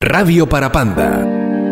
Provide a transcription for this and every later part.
Radio Parapanda.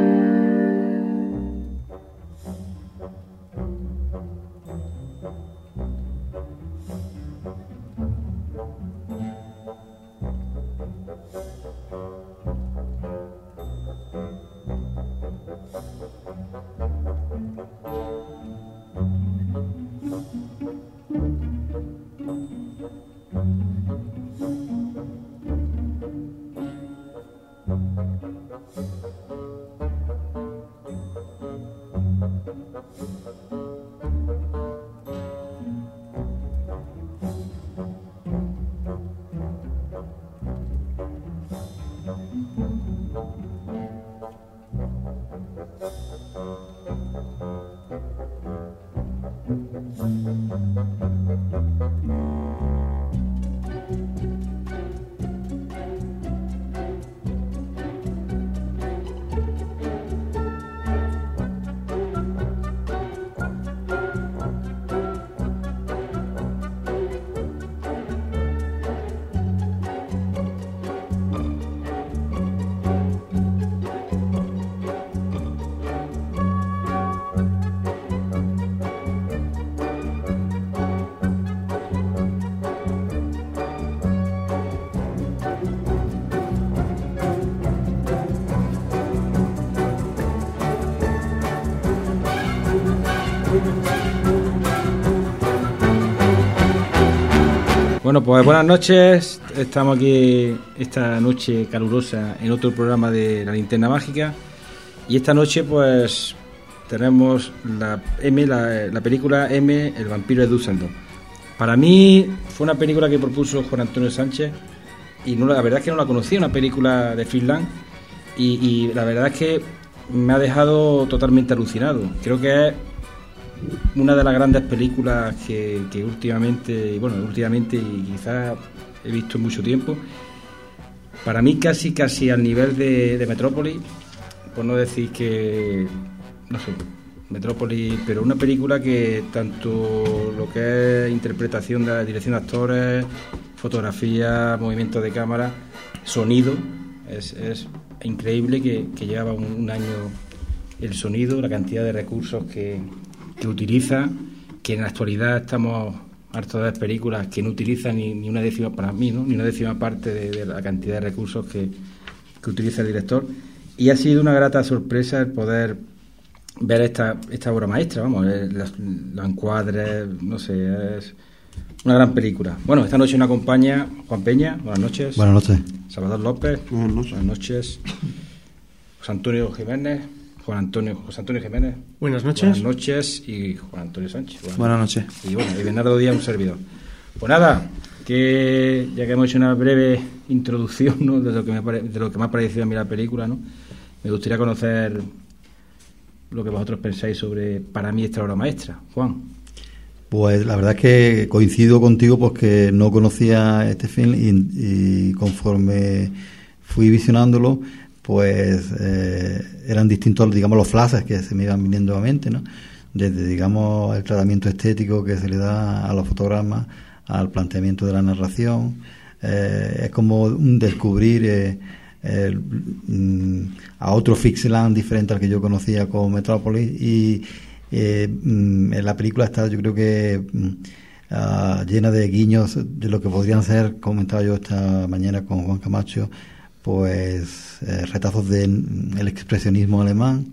Bueno, pues buenas noches. Estamos aquí esta noche calurosa en otro programa de La Linterna Mágica. Y esta noche pues tenemos la película M, El vampiro de Düsseldorf. Para mí fue una película que propuso Juan Antonio Sánchez y la verdad es que no la conocía, una película de Friedland, y la verdad es que me ha dejado totalmente alucinado. Creo que es una de las grandes películas que últimamente y quizás he visto en mucho tiempo. Para mí casi al nivel de Metrópolis, por no decir que, no sé, Metrópolis, pero una película que tanto lo que es interpretación de la dirección de actores, fotografía, movimiento de cámara, sonido, es increíble que lleva un año el sonido, la cantidad de recursos que utiliza, que en la actualidad estamos hartos de ver películas que no utilizan ni una décima, para mí, ¿no? Ni una décima parte de la cantidad de recursos que utiliza el director. Y ha sido una grata sorpresa el poder ver esta obra maestra, vamos, los encuadres, no sé, es una gran película. Bueno, esta noche nos acompaña Juan Peña, buenas noches. Buenas noches. Salvador López, buenas noches. Buenas noches. José Antonio Jiménez, José Antonio Jiménez. Buenas noches. Buenas noches. Y Juan Antonio Sánchez. Buenas noches. Y bueno, y Bernardo Díaz, un servidor. Pues nada, que ya que hemos hecho una breve introducción, ¿no?, de lo que me ha parecido a mí la película, ¿no?, me gustaría conocer lo que vosotros pensáis sobre, para mí, esta obra maestra. Juan. Pues la verdad es que coincido contigo porque no conocía este film y conforme fui visionándolo, pues eran distintos, digamos, los flashes que se me iban viniendo a mente, ¿no? Desde, digamos, el tratamiento estético que se le da a los fotogramas, al planteamiento de la narración. Es como un descubrir a otro Fixland diferente al que yo conocía como Metrópolis, y la película está, yo creo que llena de guiños de lo que podrían ser, comentaba yo esta mañana con Juan Camacho, pues retazos del expresionismo alemán,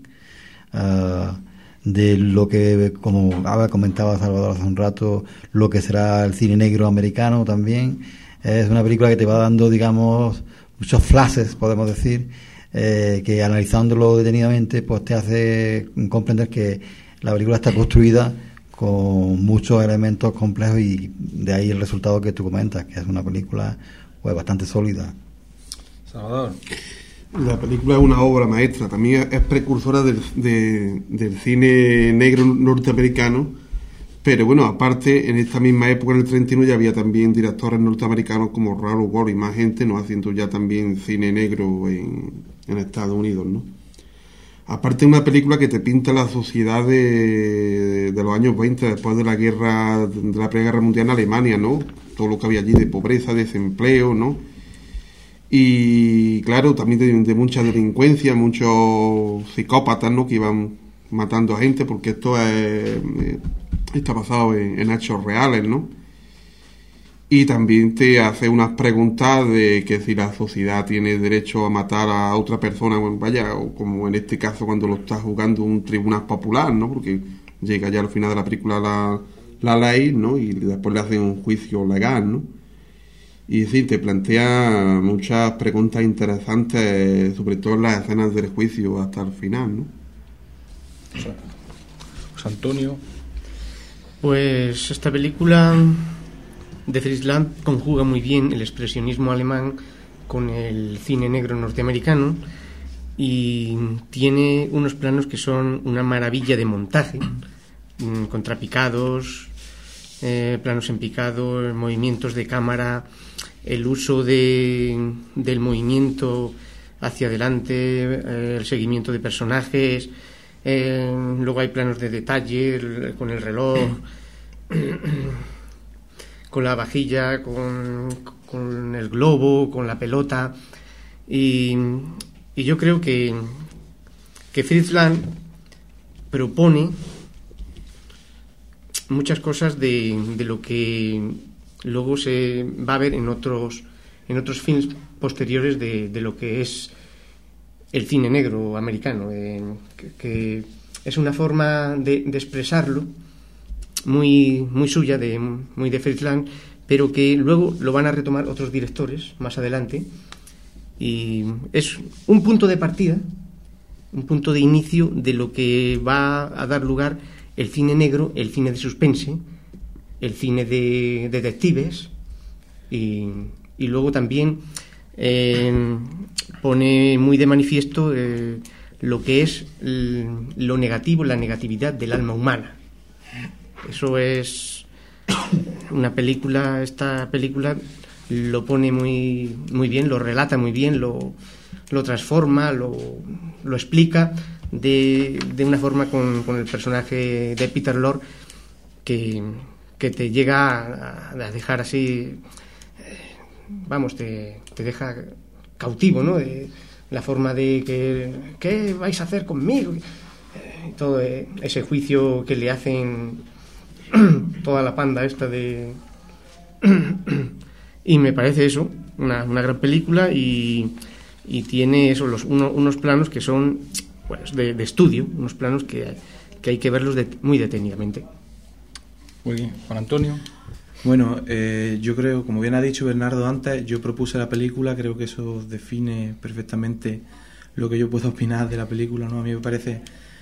de lo que, como ahora comentaba Salvador hace un rato, lo que será el cine negro americano también. Es una película que te va dando, digamos, muchos flashes, podemos decir, que analizándolo detenidamente pues te hace comprender que la película está construida con muchos elementos complejos, y de ahí el resultado que tú comentas, que es una película pues bastante sólida. Salvador. La película es una obra maestra, también es precursora del cine negro norteamericano, pero bueno, aparte, en esta misma época, en el 31, ya había también directores norteamericanos como Raoul Walsh y más gente, ¿no?, haciendo ya también cine negro en Estados Unidos, ¿no? Aparte, es una película que te pinta la sociedad de los años 20, después de la Primera Guerra Mundial en Alemania, ¿no? Todo lo que había allí de pobreza, desempleo, ¿no? Y claro, también de mucha delincuencia, muchos psicópatas, ¿no?, que iban matando a gente, porque esto está basado en hechos reales, ¿no? Y también te hace unas preguntas de que si la sociedad tiene derecho a matar a otra persona, bueno, vaya, o como en este caso cuando lo está jugando un tribunal popular, ¿no? Porque llega ya al final de la película la ley, ¿no? Y después le hacen un juicio legal, ¿no? Y sí, te plantea muchas preguntas interesantes, sobre todo en las escenas del juicio hasta el final, ¿no? José Antonio. Pues esta película de Fritz Lang conjuga muy bien el expresionismo alemán con el cine negro norteamericano y tiene unos planos que son una maravilla de montaje, contrapicados, planos en picado, movimientos de cámara, el uso del movimiento hacia adelante, el seguimiento de personajes, luego hay planos de detalle con el reloj, con la vajilla, con el globo, con la pelota, y yo creo que Fritz Lang propone muchas cosas de lo que luego se va a ver en otros films posteriores de lo que es el cine negro americano, que es una forma de expresarlo muy suya, muy de Fritz Lang, pero que luego lo van a retomar otros directores más adelante, y es un punto de partida, un punto de inicio de lo que va a dar lugar el cine negro, el cine de suspense, el cine de detectives, y luego también pone muy de manifiesto lo que es lo negativo, la negatividad del alma humana. Eso es una película, esta película lo pone muy bien, lo relata muy bien, lo transforma, lo explica de una forma con el personaje de Peter Lorre que te llega a dejar así, vamos, te deja cautivo, ¿no? De la forma de ¿qué vais a hacer conmigo? Todo ese juicio que le hacen toda la panda esta de... Y me parece eso, una gran película, y tiene eso, unos planos que son, pues, de estudio, unos planos que hay que verlos muy detenidamente. Muy bien, Juan Antonio. Bueno, yo creo, como bien ha dicho Bernardo antes, yo propuse la película, creo que eso define perfectamente lo que yo puedo opinar de la película, ¿no? A mí me parece...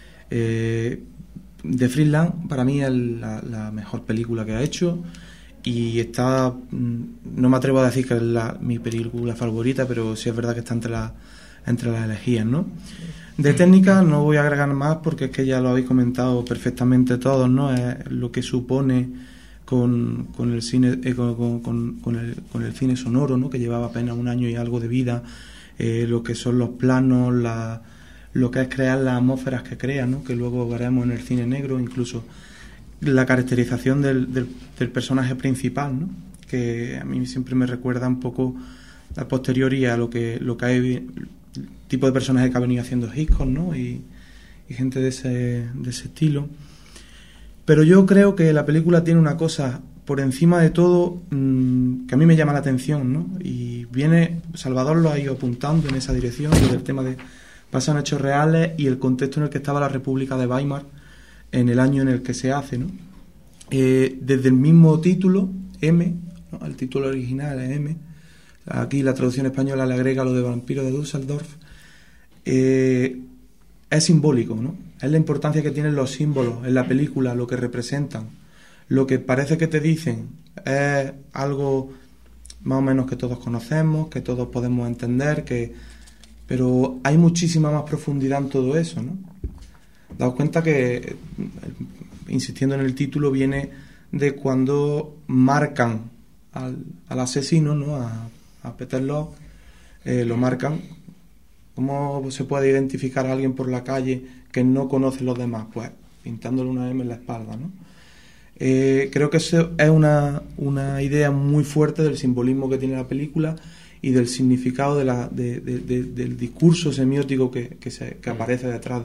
de Fritz Lang, para mí es la mejor película que ha hecho, y está, no me atrevo a decir que es mi película favorita, pero sí es verdad que está entre las elegidas, ¿no? De técnica no voy a agregar más porque es que ya lo habéis comentado perfectamente todos, ¿no? Es lo que supone con el cine, con el cine sonoro, ¿no? Que llevaba apenas un año y algo de vida, lo que son los planos, lo que es crear las atmósferas que crea, ¿no? Que luego veremos en el cine negro, incluso la caracterización del personaje principal, ¿no? Que a mí siempre me recuerda un poco a posteriori a lo que hay, el tipo de personaje que ha venido haciendo Hitchcock, ¿no? Y gente de ese estilo. Pero yo creo que la película tiene una cosa por encima de todo que a mí me llama la atención, ¿no? Y Salvador lo ha ido apuntando en esa dirección, desde el tema de pasan hechos reales y el contexto en el que estaba la República de Weimar en el año en el que se hace, ¿no? Desde el mismo título, M, ¿no? El título original es M, aquí la traducción española le agrega lo de Vampiro de Düsseldorf, es simbólico, ¿no? Es la importancia que tienen los símbolos en la película, lo que representan, lo que parece que te dicen es algo más o menos que todos conocemos, que todos podemos entender, pero hay muchísima más profundidad en todo eso, ¿no? Daos cuenta que, insistiendo en el título, viene de cuando marcan al asesino, ¿no? A Peter Lorre, lo marcan. ¿Cómo se puede identificar a alguien por la calle que no conoce a los demás? Pues pintándole una M en la espalda, ¿no? Creo que eso es una idea muy fuerte del simbolismo que tiene la película del significado del discurso semiótico que aparece detrás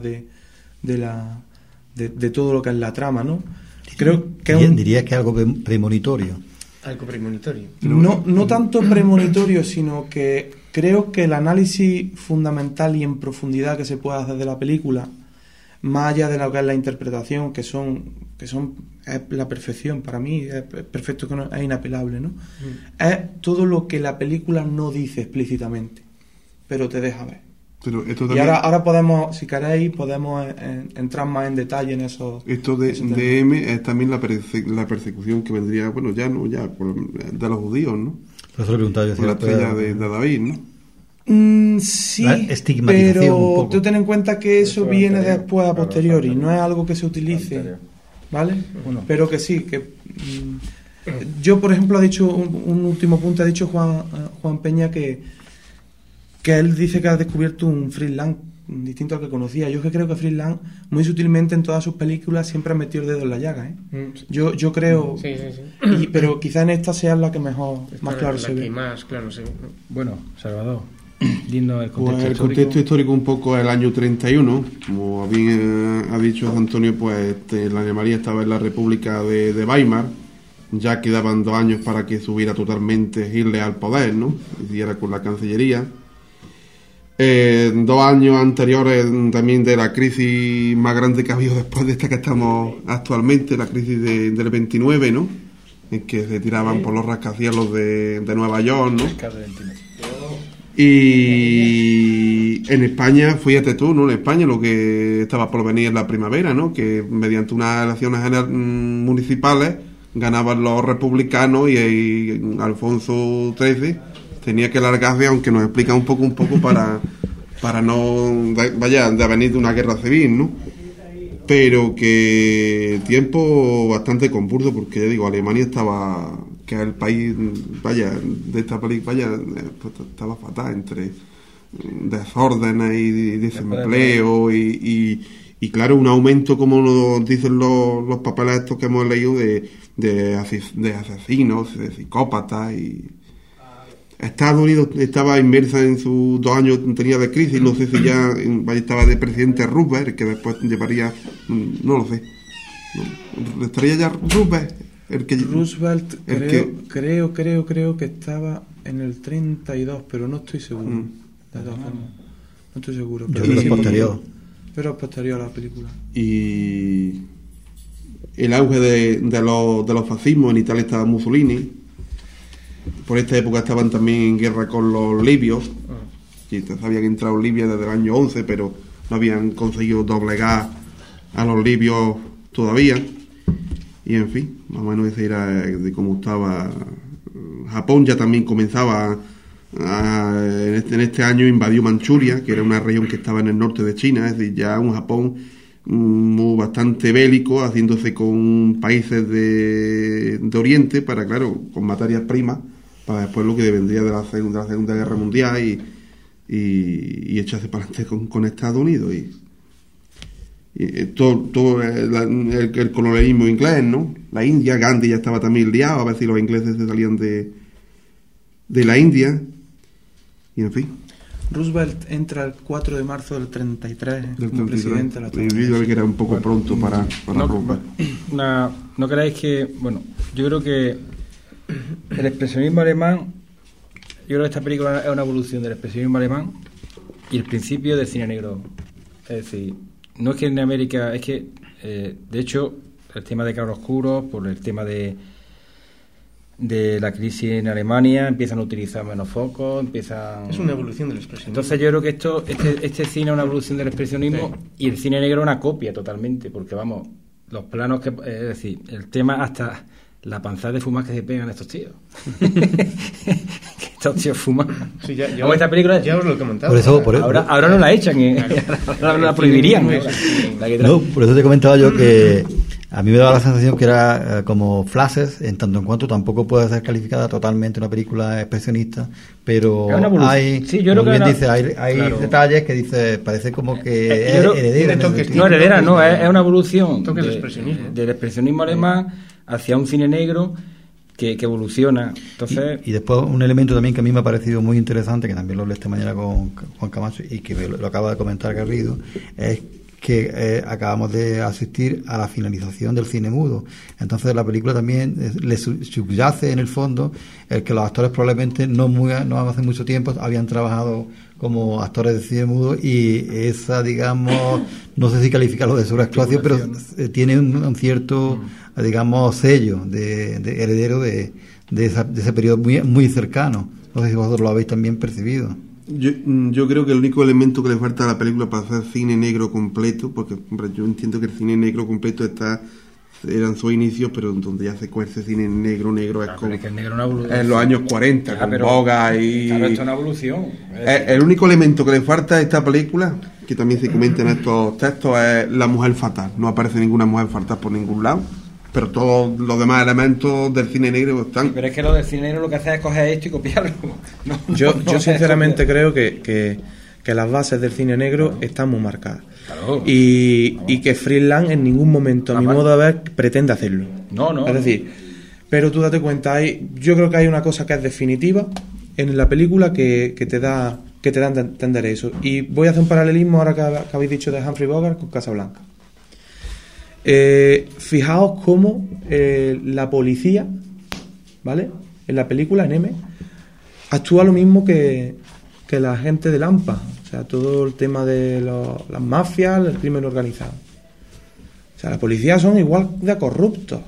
de todo lo que es la trama, ¿no? Creo que diría que es algo premonitorio. Algo premonitorio. No tanto premonitorio, sino que creo que el análisis fundamental y en profundidad que se puede hacer de la película, más allá de lo que es la interpretación, que es la perfección, para mí es perfecto, es inapelable, ¿no? Es todo lo que la película no dice explícitamente, pero te deja ver. Pero esto y también, ahora podemos, si queréis, entrar más en detalle en eso. Esto de M es también la persecución que vendría, bueno, de los judíos, ¿no? Por eso le preguntaba yo por la estrella de David, ¿no? Sí, la estigmatización pero un poco. tú ten en cuenta que eso viene después a posteriori, no es algo que se utilice, ¿vale? Bueno. Pero que sí, que yo, por ejemplo, ha dicho un último punto, ha dicho Juan Peña que él dice que ha descubierto un Friedland distinto al que conocía. Yo que creo que Friedland, muy sutilmente en todas sus películas, siempre ha metido el dedo en la llaga, ¿eh? Yo creo, sí. pero quizá en esta sea la que más claro se ve. Más claro se ve. Bueno, Salvador, dinos el contexto Pues el histórico. contexto histórico un poco es el año 31, como bien ha dicho Antonio, pues la Alemania estaba en la República de Weimar, ya quedaban 2 años para que subiera totalmente Hitler al poder, ¿no? Y era con la Cancillería. 2 años anteriores también de la crisis más grande que ha habido después de esta que estamos actualmente, la crisis del 29, ¿no? En que se tiraban por los rascacielos de Nueva York, ¿no? Y en España, fíjate tú, ¿no? En España lo que estaba por venir en la primavera, ¿no? Que mediante unas elecciones municipales ganaban los republicanos y Alfonso XIII tenía que largarse, aunque nos explica un poco para no de venir de una guerra civil, ¿no? Pero que tiempo bastante convulso, porque ya digo, Alemania estaba, que es el país, de esta película, pues, estaba fatal entre desórdenes y desempleo y claro, un aumento, como nos dicen los papeles estos que hemos leído, de asesinos, de psicópatas. Y Estados Unidos estaba inmersa en sus 2 años, tenía de crisis, no sé si ya estaba de presidente Roosevelt, que después llevaría, no lo sé, estaría ya Roosevelt, Roosevelt creo que estaba en el 32, pero no estoy seguro. De todas formas, no estoy seguro. Yo creo que es posterior. Pero es posterior a la película. Y el auge de los fascismos, en Italia estaba Mussolini. Por esta época estaban también en guerra con los libios, que habían entrado en Libia desde el año 11, pero no habían conseguido doblegar a los libios todavía. Y en fin, más o menos ese era de cómo estaba. Japón ya también comenzaba en este año invadió Manchuria, que era una región que estaba en el norte de China, es decir, ya un Japón bastante bélico, haciéndose con países de Oriente para, claro, con materias primas, para después lo que vendría de la Segunda Guerra Mundial y echarse para adelante con Estados Unidos y todo el colonialismo inglés, ¿no? La India, Gandhi ya estaba también liado a ver si los ingleses se salían de la India y en fin. Roosevelt entra el 4 de marzo del 33 como presidente de la Estados Unidos. Que era un poco pronto para Roosevelt. ¿No creáis que, bueno, yo creo que el expresionismo alemán, yo creo que esta película es una evolución del expresionismo alemán y el principio del cine negro? Es decir, no es que en América, es que de hecho el tema de claroscuros, por el tema de la crisis en Alemania, empiezan a utilizar menos focos, es una evolución del expresionismo. Entonces yo creo que este cine es una evolución del expresionismo, sí. Y el cine negro es una copia totalmente, porque vamos, los planos que, es decir, el tema hasta la panzada de fumar que se pegan estos tíos. Que estos tíos fuman. Sí, ya esta película ya os lo he comentado. Ahora no la echan, ahora la prohibirían. No, por eso te comentaba yo que a mí me daba la sensación que era como flashes, en tanto en cuanto tampoco puede ser calificada totalmente una película expresionista, pero hay, sí, yo creo que dice, hay claro, detalles que dice, parece como que es heredera. No, heredera, no, es una evolución del expresionismo alemán hacia un cine negro que evoluciona. Entonces, y después un elemento también que a mí me ha parecido muy interesante, que también lo hablé esta mañana con Juan Camacho y que lo acaba de comentar Garrido, es que acabamos de asistir a la finalización del cine mudo. Entonces la película también le subyace en el fondo el que los actores probablemente no hace mucho tiempo habían trabajado como actores de cine mudo, y esa, digamos, no sé si calificarlo de sobreactuación, pero tiene un cierto, digamos, sello de heredero de ese periodo muy, muy cercano. No sé si vosotros lo habéis también percibido. Yo creo que el único elemento que le falta a la película para hacer cine negro completo, porque hombre, yo entiendo que el cine negro completo eran sus inicios, pero donde ya se cuece cine negro es como es que el negro en los años 40, con Boga y... Claro, esto es una evolución. El único elemento que le falta a esta película, que también se comenta en estos textos, es la mujer fatal. No aparece ninguna mujer fatal por ningún lado, pero todos los demás elementos del cine negro están... Sí, pero es que lo del cine negro lo que hace es coger esto y copiarlo. Yo sinceramente creo que las bases del cine negro están muy marcadas. Claro. Y que Friedland en ningún momento, a mi modo de ver, pretende hacerlo. No. Es decir, pero tú date cuenta, yo creo que hay una cosa que es definitiva en la película que te da a entender eso. Y voy a hacer un paralelismo ahora que habéis dicho de Humphrey Bogart con Casablanca. Fijaos cómo la policía, ¿vale?, en la película, en M, actúa lo mismo que la gente de Lampa. O sea, todo el tema de las mafias, el crimen organizado. O sea, la policía son igual de corruptos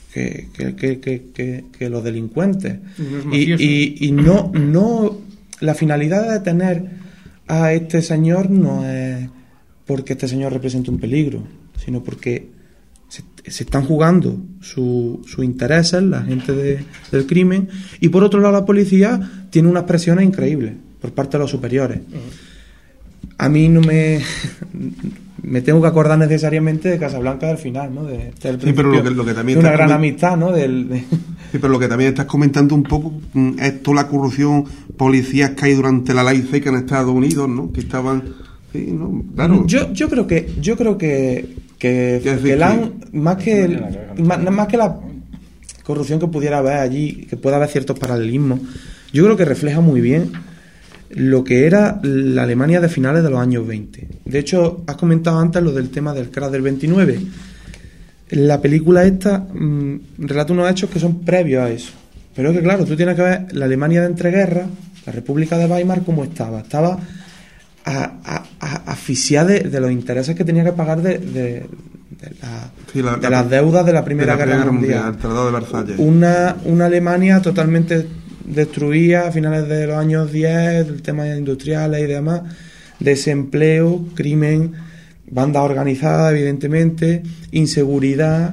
que los delincuentes. Y no la finalidad de detener a este señor no es porque este señor represente un peligro, sino porque se están jugando sus intereses, la gente del crimen, y por otro lado la policía tiene unas presiones increíbles por parte de los superiores. A mí no me tengo que acordar necesariamente de Casablanca del final, ¿no? Del sí, pero lo que también de una gran amistad, ¿no? Sí, pero lo que también estás comentando un poco es toda la corrupción policías que hay durante la ley seca en Estados Unidos, ¿no? Que estaban... Sí, ¿no? Claro. Yo creo que más que la corrupción que pudiera haber allí, que pueda haber ciertos paralelismos, yo creo que refleja muy bien lo que era la Alemania de finales de los años 20. De hecho, has comentado antes lo del tema del crash del 29. La película esta relata unos hechos que son previos a eso. Pero es que, claro, tú tienes que ver la Alemania de entreguerras, la República de Weimar, cómo estaba. Estaba asfixiada de los intereses que tenía que pagar de las deudas de la Primera Guerra Mundial. El Tratado de Versalles. Una Alemania totalmente destruida a finales de los años 10, el tema industriales y demás, desempleo, crimen, bandas organizadas, evidentemente, inseguridad.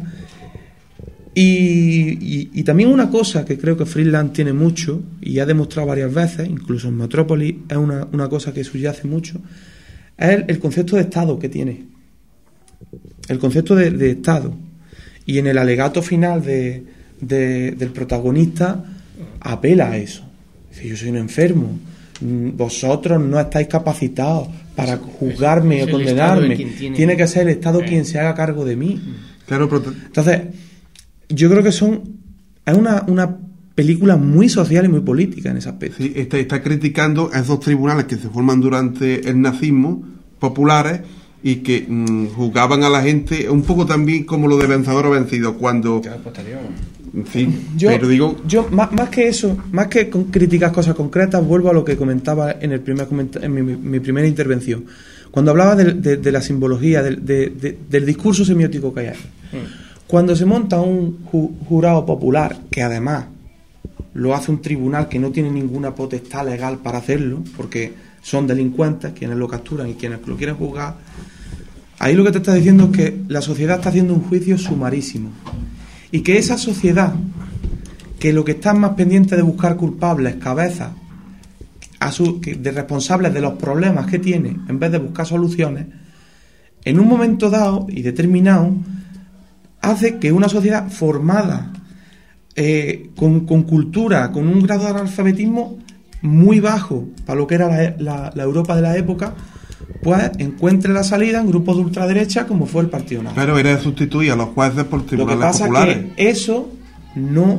Y también una cosa que creo que Friedland tiene mucho y ha demostrado varias veces, incluso en Metrópolis es una cosa que subyace mucho, es el concepto de Estado que tiene, el concepto de Estado. Y en el alegato final del protagonista apela a eso. Dice: yo soy un enfermo, vosotros no estáis capacitados para juzgarme o condenarme, tiene que ser el Estado quien se haga cargo de mí. Claro, entonces yo creo que es una película muy social y muy política en ese aspecto. Sí, está criticando a esos tribunales que se forman durante el nazismo, populares, y que juzgaban a la gente un poco también como lo de vencedor o vencido, cuando... Sí, pero digo... Yo más que eso, más que criticar cosas concretas, vuelvo a lo que comentaba en mi primera intervención, cuando hablaba de la simbología, del discurso semiótico que hay ahí. Cuando se monta un jurado popular, que además lo hace un tribunal que no tiene ninguna potestad legal para hacerlo, porque son delincuentes quienes lo capturan y quienes lo quieren juzgar, ahí lo que te está diciendo es que la sociedad está haciendo un juicio sumarísimo. Y que esa sociedad, que lo que está más pendiente de buscar culpables, cabezas, de responsables de los problemas que tiene, en vez de buscar soluciones, en un momento dado y determinado, hace que una sociedad formada, con cultura, con un grado de analfabetismo muy bajo para lo que era la Europa de la época, pues encuentre la salida en grupos de ultraderecha como fue el Partido Nazi. Pero era sustituir a los jueces por tribunales populares. Lo que pasa es que eso no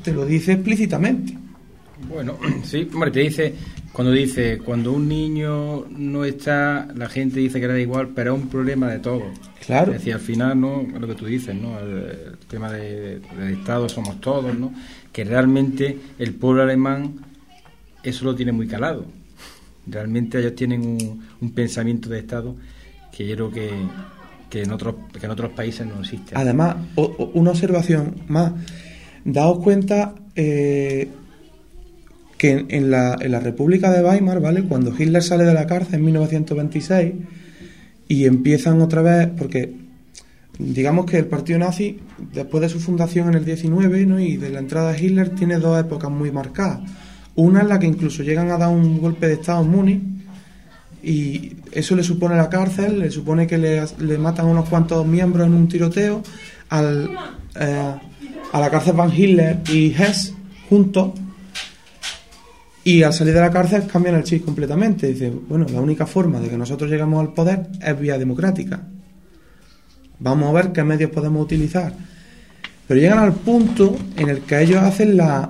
te lo dice explícitamente. Bueno, sí, hombre, cuando un niño no está, la gente dice que le da igual, pero es un problema de todos. Claro. Es decir, al final, ¿no? Es lo que tú dices, ¿no? El tema del Estado somos todos, ¿no? Que realmente el pueblo alemán eso lo tiene muy calado. Realmente ellos tienen un pensamiento de Estado que yo creo que en otros países no existe. Además, una observación más. Daos cuenta que en la República de Weimar, ¿vale? Cuando Hitler sale de la cárcel en 1926 y empiezan otra vez, porque digamos que el partido nazi, después de su fundación en el 19, ¿no? Y de la entrada de Hitler, tiene dos épocas muy marcadas. Una en la que incluso llegan a dar un golpe de Estado en Múnich, y eso le supone la cárcel, le supone que le matan a unos cuantos miembros en un tiroteo. A la cárcel van Hitler y Hess juntos, y al salir de la cárcel cambian el chip completamente. Dice, bueno, la única forma de que nosotros lleguemos al poder es vía democrática. Vamos a ver qué medios podemos utilizar. Pero llegan al punto en el que ellos hacen la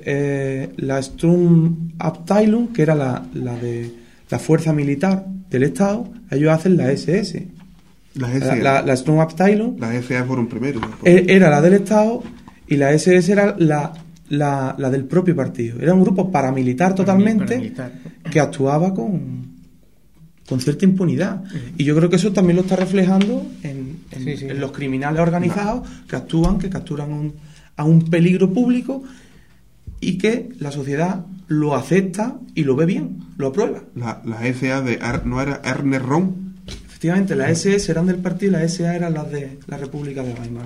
Sturmabteilung, que era la fuerza militar del Estado. Ellos hacen la SS. La Sturmabteilung. La SA fueron primero. Era la del Estado, y la SS era la del propio partido. Era un grupo paramilitar totalmente, que actuaba con cierta impunidad. Y yo creo que eso también lo está reflejando en los criminales organizados que capturan a un peligro público, y que la sociedad lo acepta y lo ve bien, lo aprueba. La SA ¿no era Ernest Röhm? Efectivamente, las SS eran del partido y las SA eran las de la República de Weimar,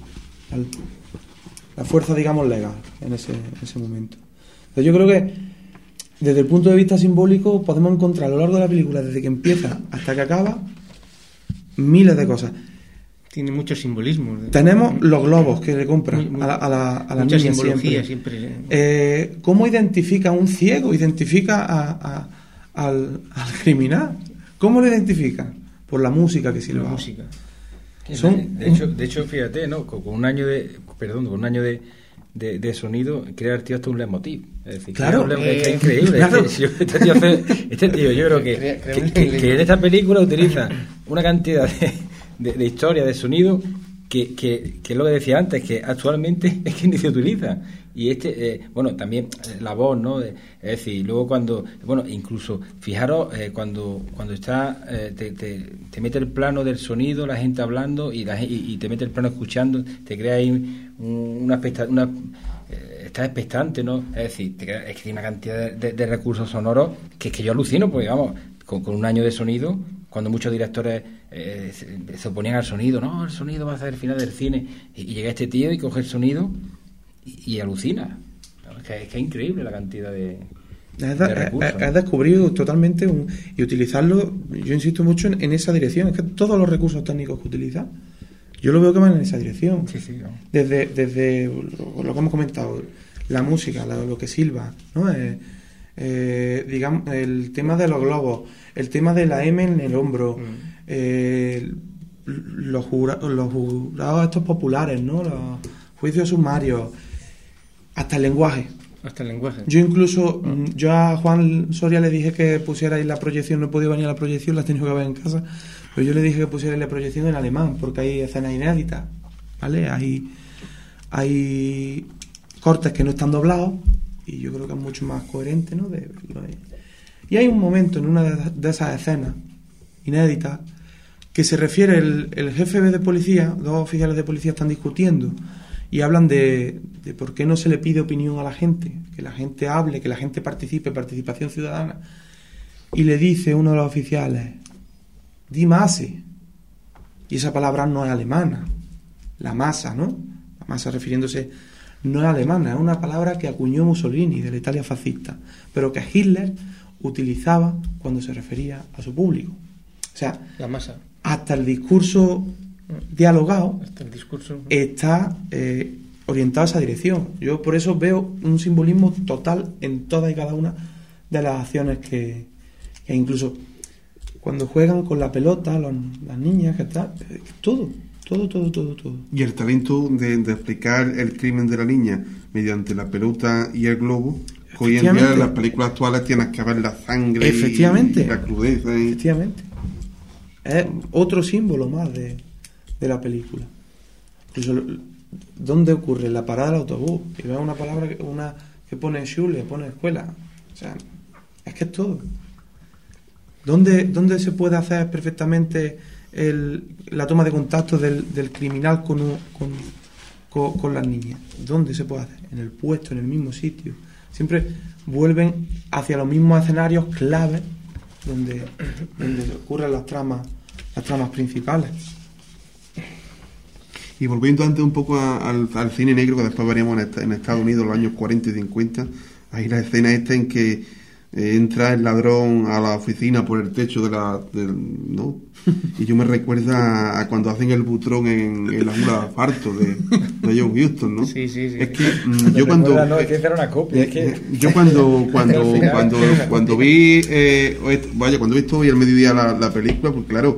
la fuerza, digamos, legal en ese momento. Entonces yo creo que desde el punto de vista simbólico podemos encontrar a lo largo de la película, desde que empieza hasta que acaba, miles de cosas. Tiene mucho simbolismo. Tenemos los globos que le compran a la mucha niña simbología siempre. ¿Cómo identifica un ciego? Identifica al criminal. ¿Cómo lo identifica? Por la música que silba. La música. De hecho, fíjate, ¿no? Con un año de sonido crea el tío hasta un leitmotiv. Es decir, claro, es increíble. Claro. Este tío, yo creo que en esta película utiliza una cantidad de historia, de sonido, que es lo que decía antes, que actualmente es que ni se utiliza. Y bueno, también la voz, ¿no? Es decir, luego incluso, fijaros, cuando está, te mete el plano del sonido, la gente hablando, y te mete el plano escuchando, te crea ahí estás expectante, ¿no? Es decir, es que tiene una cantidad de recursos sonoros que yo alucino, porque vamos, con un año de sonido, cuando muchos directores se oponían al sonido, no, el sonido va a ser el final del cine, y llega este tío y coge el sonido y alucina. Es que es increíble la cantidad de recursos. Es descubrir totalmente y utilizarlo. Yo insisto mucho en esa dirección. Es que todos los recursos técnicos que utiliza, yo lo veo que van en esa dirección. Sí, ¿no? Desde lo que hemos comentado, la música, lo que silba, ¿no? Digamos, el tema de los globos, el tema de la M en el hombro, los jurados estos populares, ¿no? Los juicios sumarios, hasta el lenguaje. Yo incluso, yo a Juan Soria le dije que pusiera ahí la proyección, no he podido venir a la proyección, la he tenido que ver en casa, pero yo le dije que pusiera ahí la proyección en alemán, porque hay escenas inéditas, ¿vale? Hay cortes que no están doblados, y yo creo que es mucho más coherente, ¿no? Y hay un momento en una de esas escenas inéditas que se refiere el jefe de policía, dos oficiales de policía están discutiendo y hablan de por qué no se le pide opinión a la gente, que la gente hable, que la gente participe, participación ciudadana. Y le dice uno de los oficiales, die Masse, y esa palabra no es alemana, la masa, ¿no? La masa refiriéndose, no es alemana, es una palabra que acuñó Mussolini de la Italia fascista, pero que Hitler utilizaba cuando se refería a su público. O sea, la masa. Hasta el discurso dialogado está orientado a esa dirección. Yo por eso veo un simbolismo total en todas y cada una de las acciones que incluso cuando juegan con la pelota las niñas, que está todo Todo. Y el talento de explicar el crimen de la niña mediante la pelota y el globo, que hoy en día en las películas actuales tienes que ver la sangre y la crudeza. Efectivamente. Es otro símbolo más de la película. Incluso, ¿dónde ocurre? En la parada del autobús. Y ves una palabra que pone Schule, pone escuela. O sea, es que es todo. ¿Dónde se puede hacer perfectamente la toma de contacto del criminal con las niñas? ¿Dónde se puede hacer? En el puesto, en el mismo sitio. Siempre vuelven hacia los mismos escenarios claves donde ocurren las tramas principales. Y volviendo antes un poco al cine negro, que después veríamos en Estados Unidos, los años 40 y 50, hay la escena esta en que entra el ladrón a la oficina por el techo ¿no? Y yo me recuerda a cuando hacen el butrón en la mula de asfalto de John Huston, ¿no? Sí. Es que yo cuando... No, es que era una copia. Yo cuando vi... cuando he visto hoy al mediodía la película, pues claro,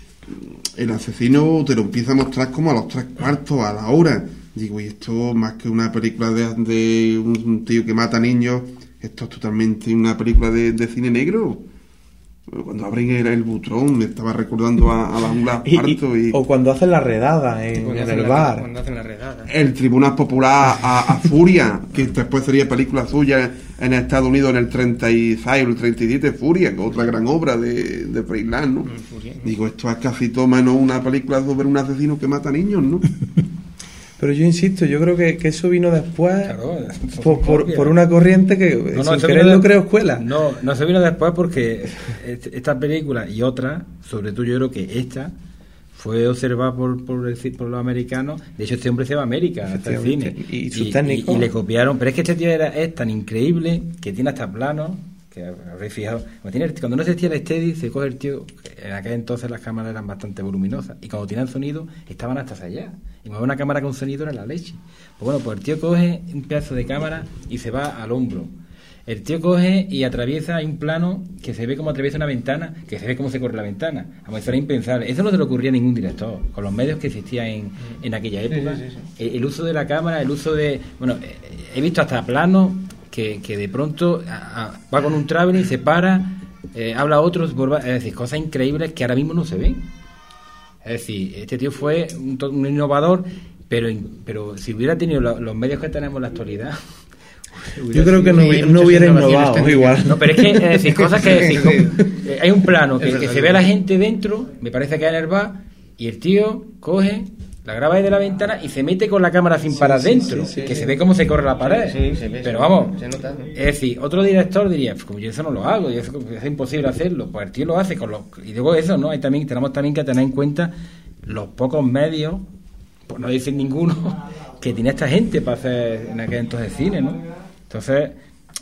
el asesino te lo empieza a mostrar como a los 3/4, a la hora. Digo, y esto más que una película de un tío que mata niños, esto es totalmente una película de cine negro. Cuando abren el butrón, me estaba recordando a la jungla de asfalto. O cuando hacen la redada en el bar. Cuando hacen la redada. El Tribunal Popular a Furia, que después sería película suya en Estados Unidos en el 36 o el 37, Furia, que es otra gran obra de Freiland, ¿no? Digo, esto es casi todo menos una película sobre un asesino que mata niños, ¿no? Pero yo insisto, yo creo que eso vino después, claro, por una corriente que sin querer lo creo escuela. No se vino después porque esta película y otra, sobre todo yo creo que esta fue observada por los americanos. De hecho, este hombre se va a América hasta el cine y sus técnicos y le copiaron. Pero es que este tío es tan increíble que tiene hasta planos que habréis fijado. Cuando no se tira el steady, se coge el tío. En aquel entonces las cámaras eran bastante voluminosas y cuando tenían sonido estaban hasta allá. Y mover una cámara con sonido era la leche. Pues bueno, pues el tío coge un pedazo de cámara y se va al hombro. El tío coge y atraviesa, hay un plano que se ve como atraviesa una ventana, que se ve cómo se corre la ventana. Vamos, eso era impensable. Eso no se le ocurría a ningún director, con los medios que existían en aquella época. Sí. El uso de la cámara, el uso de... Bueno, he visto hasta planos que de pronto va con un traveling, se para, habla a otros, es decir, cosas increíbles que ahora mismo no se ven. Es decir, este tío fue un innovador, pero si hubiera tenido los medios que tenemos en la actualidad... Yo creo que no hubiera innovado igual. No, pero es que, decir, cosas que hay un plano que se ve a la gente dentro, me parece que hay en el bar, y el tío coge, la graba desde la ventana y se mete con la cámara sin parar dentro, que se ve cómo se corre la pared. Pero vamos, se nota, ¿no? Es decir, otro director diría, como yo eso no lo hago, es imposible hacerlo, pues el tío lo hace y digo eso, ¿no? Tenemos también que tener en cuenta los pocos medios, por no decir ninguno, que tiene esta gente para hacer en aquel entonces cine, ¿no? Entonces,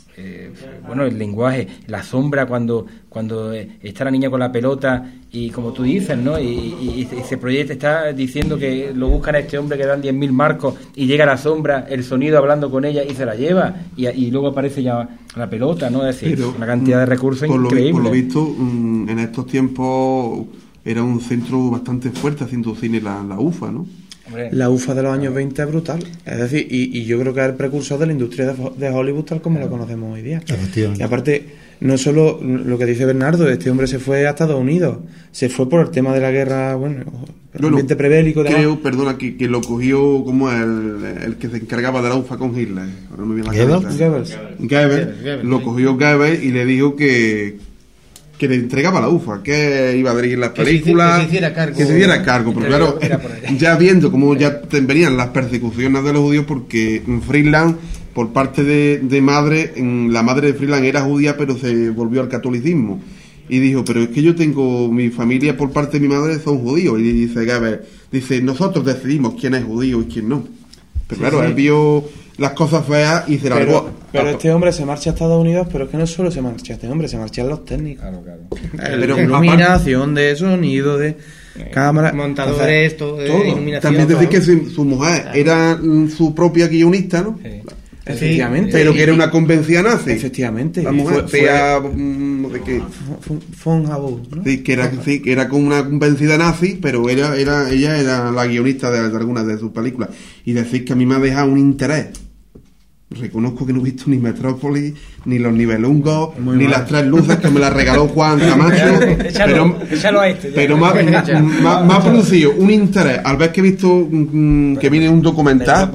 bueno, el lenguaje, la sombra cuando está la niña con la pelota y como tú dices, ¿no? Y se proyecta, está diciendo que lo buscan a este hombre que dan 10.000 marcos y llega la sombra, el sonido hablando con ella y se la lleva y luego aparece ya la pelota, ¿no? Es decir, pero, una cantidad de recursos increíble. Por lo visto, en estos tiempos era un centro bastante fuerte haciendo cine la UFA, ¿no? La UFA de los años 20 es brutal. Es decir, y yo creo que es el precursor de la industria de Hollywood tal como la conocemos hoy día. Y aparte, no solo lo que dice Bernardo, este hombre se fue a Estados Unidos, se fue por el tema de la guerra, bueno, el ambiente prebélico. Creo, perdona, que lo cogió como el que se encargaba de la UFA con Hitler. Ahora no me viene la cabeza. Goebbels. Lo cogió Goebbels y le dijo que le entregaba la UFA, que iba a dirigir las películas, que se hiciera cargo, pero claro, ya viendo cómo ya venían las persecuciones de los judíos, porque en Friedland, por parte de madre, la madre de Friedland era judía, pero se volvió al catolicismo, y dijo, pero es que yo tengo, mi familia por parte de mi madre son judíos, y dice Gaber, nosotros decidimos quién es judío y quién no, pero claro, él vio las cosas feas y se largó. Pero este hombre se marcha a Estados Unidos, pero es que no solo se marcha este hombre, se marchan los técnicos. Claro. Pero iluminación, de sonido, de cámara, montadores, todo. Iluminación. También decir que su mujer era su propia guionista, ¿no? Sí. Efectivamente. Pero que era una convencida nazi. Efectivamente. La mujer fea, no sé qué. Von Habo, ¿no? Sí, que era como una convencida nazi, pero ella era la guionista de algunas de sus películas. Y decir que a mí me ha dejado un interés. Reconozco que no he visto ni Metrópolis, ni Los Nibelungos, ni Las Tres Luces, que me las regaló Juan Camacho. Échalo a este. Pero me ha producido un interés al ver que he visto que viene un documental.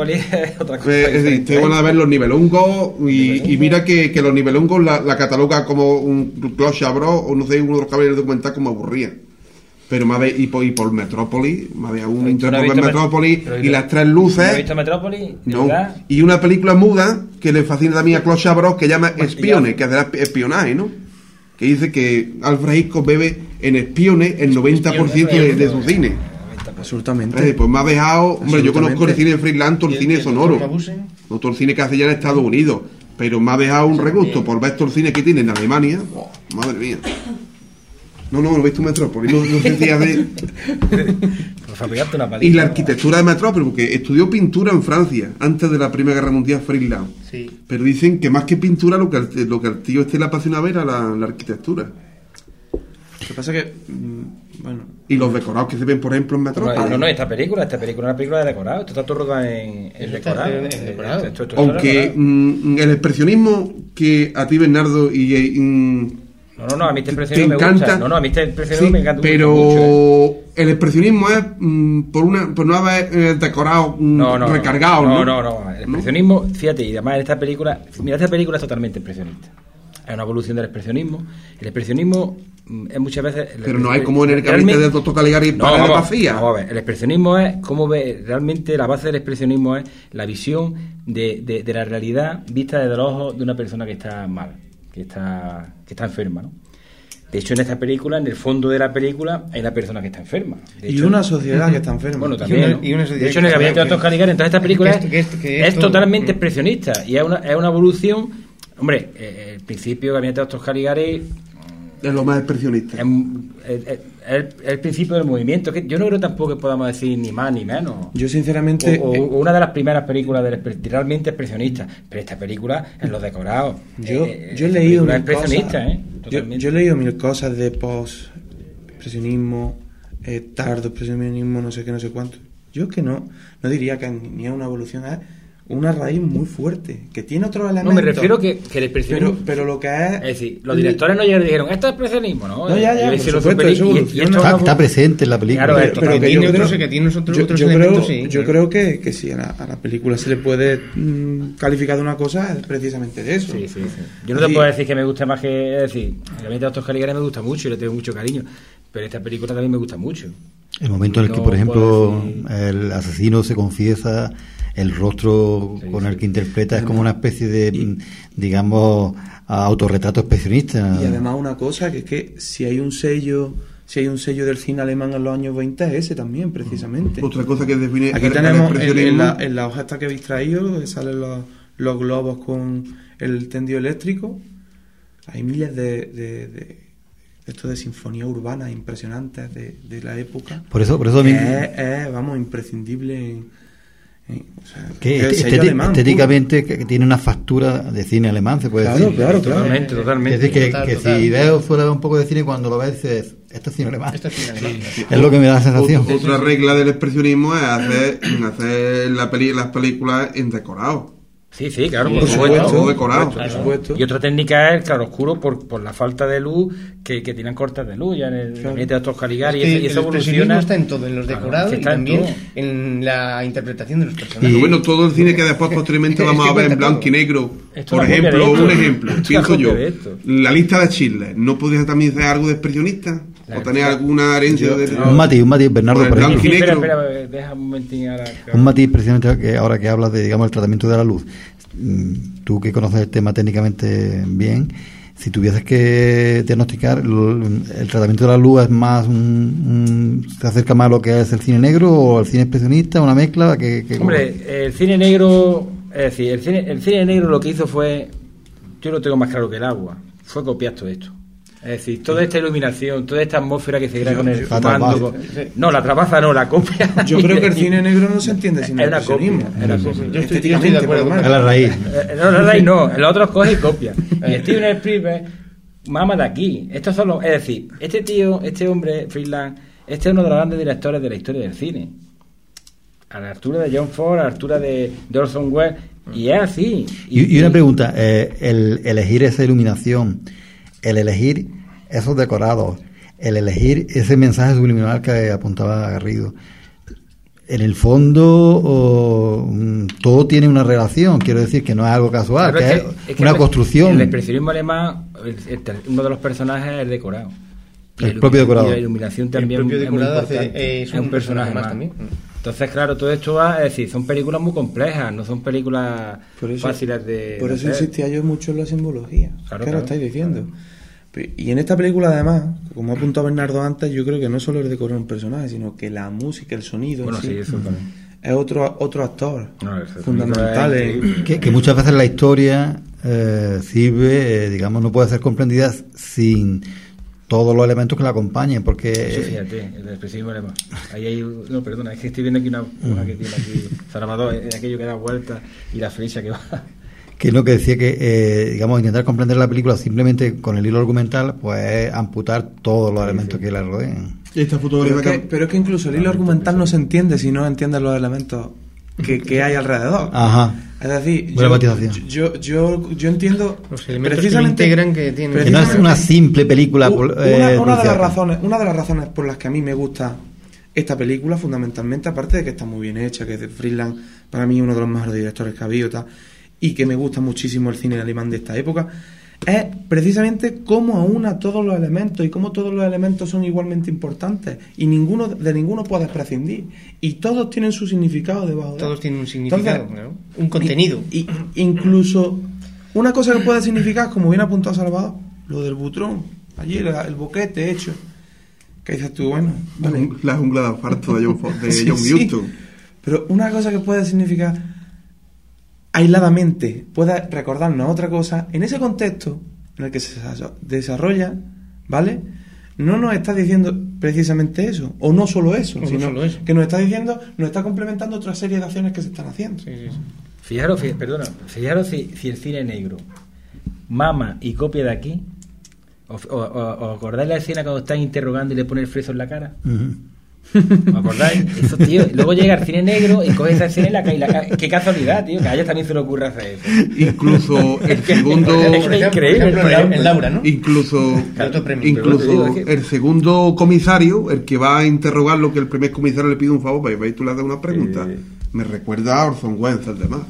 Te van a ver Los Nibelungos y mira que Los Nibelungos la cataloga como un Claude Chabrol o no sé, uno de los caballeros del documental como aburría. Pero y por Metrópolis, me había un interés por Metrópolis y Las Tres Luces. ¿Has visto Metrópolis? No. Y una película muda que le fascina también a Claude Chabrol que llama Espiones, que hace espionaje, ¿no? Que dice que Alfred Hitchcock bebe en Espiones el 90% de su cine. Absolutamente. Pues me ha dejado. Hombre, yo conozco el cine de Friedland, todo el cine sonoro. No todo el cine que hace ya en Estados Unidos. Pero me ha dejado un regusto por ver todo el cine que tiene en Alemania. Oh, madre mía. No he visto Metrópolis, no sé si hace... Por fabricarte una palita. Y la arquitectura de Metrópolis, porque estudió pintura en Francia, antes de la Primera Guerra Mundial, Friedland. Sí. Pero dicen que más que pintura, lo que al tío le apasiona ver era la arquitectura. Lo que pasa es que, bueno... Y los decorados que se ven, por ejemplo, en Metrópolis. No, esta película es una película de decorado. Esto está todo rodado en decorado. Esto Aunque el expresionismo que a ti, Bernardo, No, a mí este expresionismo me gusta. A mí este expresionismo me encanta pero mucho. El expresionismo es por no haber decorado recargado, ¿no? El expresionismo, fíjate, y además esta película es totalmente expresionista. Es una evolución del expresionismo. El expresionismo es muchas veces... Pero no hay como en el cabeza del doctor Caligari para la vacía. Vamos a ver, el expresionismo es como ve, realmente la base del expresionismo es la visión de la realidad vista desde los ojos de una persona que está mal, que está enferma, ¿no? De hecho, en esta película, en el fondo de la película, hay una persona que está enferma. Y una sociedad que está enferma. Bueno, también. De hecho, en el gabinete de Otto Caligari, entonces esta película es totalmente expresionista y es una evolución. Hombre, el principio del gabinete de Otto Caligari es lo más expresionista. Es el principio del movimiento, que yo no creo tampoco que podamos decir ni más ni menos. Yo sinceramente... O una de las primeras películas realmente expresionistas, pero esta película en los decorados. Yo he leído mil expresionista, cosas. Yo he leído mil cosas de post-expresionismo, tardo expresionismo, no sé qué, no sé cuánto. Yo es que no diría que ni es una evolución, es una raíz muy fuerte, que tiene otros elementos. No, me refiero que el expresionismo... Pero lo que es... Es decir, los directores no llegaron y dijeron, esto es expresionismo, ¿no? No, ya, por supuesto, está presente en la película. Claro, pero que tiene otros elementos, sí. Yo creo que si a la película se le puede calificar de una cosa, es precisamente de eso. Sí. Yo no te puedo decir que me guste más que... Es decir, el gabinete de Otto Caligari me gusta mucho y le tengo mucho cariño, pero esta película también me gusta mucho. El momento en el que, por ejemplo, el asesino se confiesa, el rostro con el que interpreta es como una especie de, digamos, autorretrato expresionista. Y además una cosa, que es que si hay un sello del cine alemán en los años 20 es ese también, precisamente. Otra cosa que define... Aquí tenemos en la hoja esta que habéis traído, salen los globos con el tendido eléctrico. Hay miles de esto de sinfonía urbana impresionantes de la época. Por eso también vamos, imprescindible que estéticamente que tiene una factura de cine alemán, se puede decir. Claro. Totalmente. Es decir, que si ves fuera un poco de cine, cuando lo ves dices, esto es cine alemán. Es lo que me da la sensación. Otra regla del expresionismo es hacer las películas en decorado. Sí, claro, por supuesto. Y otra técnica es el claroscuro por la falta de luz que tienen cortes de luz ya en el gabinete de Otto Caligari, y eso evoluciona. Está en todo, en los decorados y también en la interpretación de los personajes. Y bueno, todo el cine que después posteriormente vamos a ver en blanco y negro, por ejemplo, pienso yo, la lista de Schindler, ¿no podría también ser algo de expresionista? ¿O tener alguna herencia un matiz, Bernardo, por ejemplo. Espera, deja un momentín ahora. Un matiz precisamente que ahora que hablas de, digamos, el tratamiento de la luz. Tú que conoces el tema técnicamente bien, si tuvieses que diagnosticar, el tratamiento de la luz es más se acerca más a lo que es el cine negro o el cine expresionista, una mezcla Hombre, el cine negro, es decir, el cine negro lo que hizo fue, yo lo tengo más claro que el agua, fue copiar todo esto. Es decir, toda esta iluminación, toda esta atmósfera que se crea con el la comando. No, la trapaza no, la copia. Yo creo que el cine negro no se entiende sin es el una copia. impresionismo. Es una copia. Yo estoy de acuerdo con Es la raíz. No, la raíz no, el otro coge y copia. Y Steven Spielberg mama de aquí. Estos son los, es decir, este hombre, Friedland, este es uno de los grandes directores de la historia del cine. A la altura de John Ford, a la altura de Orson Welles, y es así. Y una pregunta, el elegir esa iluminación, el elegir esos decorados, el elegir ese mensaje subliminal que apuntaba Garrido, en el fondo todo tiene una relación, quiero decir que no es algo casual, Claro, que es una construcción. El expresionismo alemán, uno de los personajes es el decorado. El propio decorado. Y la iluminación también el propio es muy decorado importante. es un personaje más también. Entonces, claro, todo esto va, es decir, son películas muy complejas, no son películas fáciles de Por eso hacer. insistía yo mucho en la simbología. Claro, ¿Qué lo claro, estáis diciendo? Y en esta película, además, como ha apuntado Bernardo antes, yo creo que no solo es decorar un personaje, sino que la música, el sonido, Bueno, en sí, eso también. es otro actor No, el fundamental. Que muchas veces la historia sirve, digamos, no puede ser comprendida sin todos los elementos que la acompañen, porque... Eso fíjate, el expresionismo alemán. Ahí hay... No, perdona, es que estoy viendo aquí una que tiene aquí Salvador, aquello que da vuelta y la flecha que va... Que es lo que decía que, digamos, intentar comprender la película simplemente con el hilo argumental, pues es amputar todos los elementos que la rodean. Esta fotografía Pero es que incluso el hilo argumental no se entiende si no entiendes los elementos que hay alrededor. Ajá. Es decir, Buena matización. yo entiendo Los elementos precisamente que lo integran que tienen... Que no es una simple película. una de policial. las razones por las que a mí me gusta esta película, fundamentalmente, aparte de que está muy bien hecha, que Friedland para mí es uno de los mejores directores que ha habido, tal, y que me gusta muchísimo el cine alemán de esta época, es precisamente cómo aúna todos los elementos y cómo todos los elementos son igualmente importantes y de ninguno puedes prescindir y todos tienen su significado debajo de Todos tienen un significado, Entonces, ¿no? Un contenido. y incluso una cosa que puede significar, como bien ha apuntado Salvador, lo del butrón, allí el boquete hecho, que dices tú, bueno, vale. la jungla de asfalto de John Sí, Huston. pero una cosa que puede significar aisladamente, puede recordarnos otra cosa, en ese contexto en el que se desarrolla, ¿vale? No nos está diciendo precisamente eso, o no solo eso, No sino solo eso. que nos está diciendo, nos está complementando otra serie de acciones que se están haciendo. Sí, sí, sí. Fijaros si el cine negro mama y copia de aquí. ¿Os acordáis la escena cuando están interrogando y le pone el freso en la cara? Ujú. ¿Me acordáis? Eso, tío. Luego llega el cine negro y coge esa escena y la cae. Qué casualidad, tío, que a ellos también se le ocurre hacer eso. Incluso el segundo... Es increíble, por ejemplo, en Laura, ¿no? Incluso Otro premio. Pero te digo, es que- el segundo comisario, el que va a interrogarlo, que el primer comisario le pide un favor, para y tú le haces una pregunta, me recuerda a Orson Welles, el demás.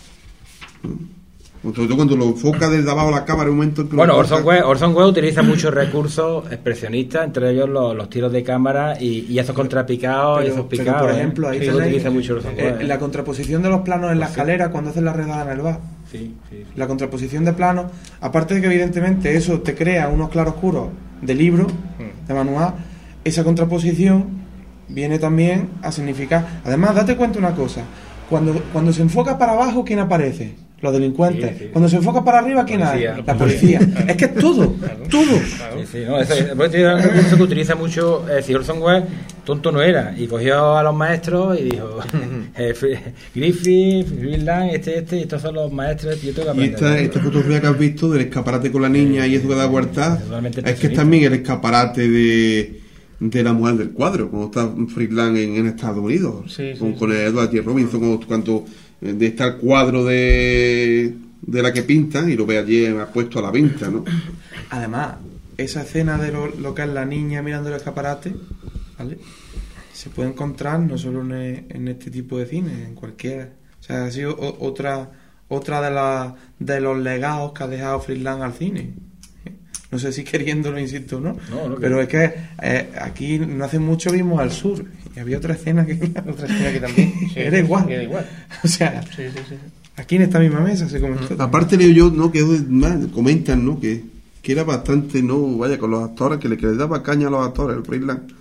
Sobre todo cuando lo enfoca desde abajo la cámara en un momento en que Bueno, lo enfoca. Orson Welles utiliza muchos recursos expresionistas, entre ellos los tiros de cámara y esos contrapicados y esos picados. por ejemplo, ahí eso lo tenéis, utiliza mucho Orson Welles. la contraposición de los planos en la escalera cuando haces la redada en el bar. Sí. La contraposición de planos, aparte de que evidentemente eso te crea unos claroscuros de libro, de manual, esa contraposición viene también a significar... Además, date cuenta una cosa, cuando se enfoca para abajo, ¿quién aparece? Los delincuentes. Sí. Cuando se enfoca para arriba, ¿quién hay? Policía. La policía. Es que es todo, todo. Sí, no, ese es un recurso que utiliza mucho. Orson Welles tonto no era, y cogió a los maestros y dijo: Griffith, Friedland, y estos son los maestros. Yo tengo que Y aprender. esta fotografía que has visto del escaparate con la niña y eso que da vueltas, Totalmente es que es personista. también el escaparate de la mujer del cuadro, como está Friedland en Estados Unidos, Sí, sí, con el Edward T. Robinson, cuando de está el cuadro de la que pintan y lo ve allí puesto a la venta, ¿no? Además, esa escena de lo que es la niña mirando el escaparate, ¿vale? Se puede encontrar no solo en este tipo de cine, en cualquiera. O sea, ha sido otra de los legados que ha dejado Friedland al cine. No sé si queriéndolo, insisto, o no. No, pero es que aquí no hace mucho vimos al sur y había otra escena que también sí, era igual. era igual. O sea, Sí, sí, sí. aquí en esta misma mesa se comentó. Aparte leo yo, ¿no? Que más comentan, ¿no? Que era bastante, ¿no? Vaya, con los actores, que le daba caña a los actores, el Friedland.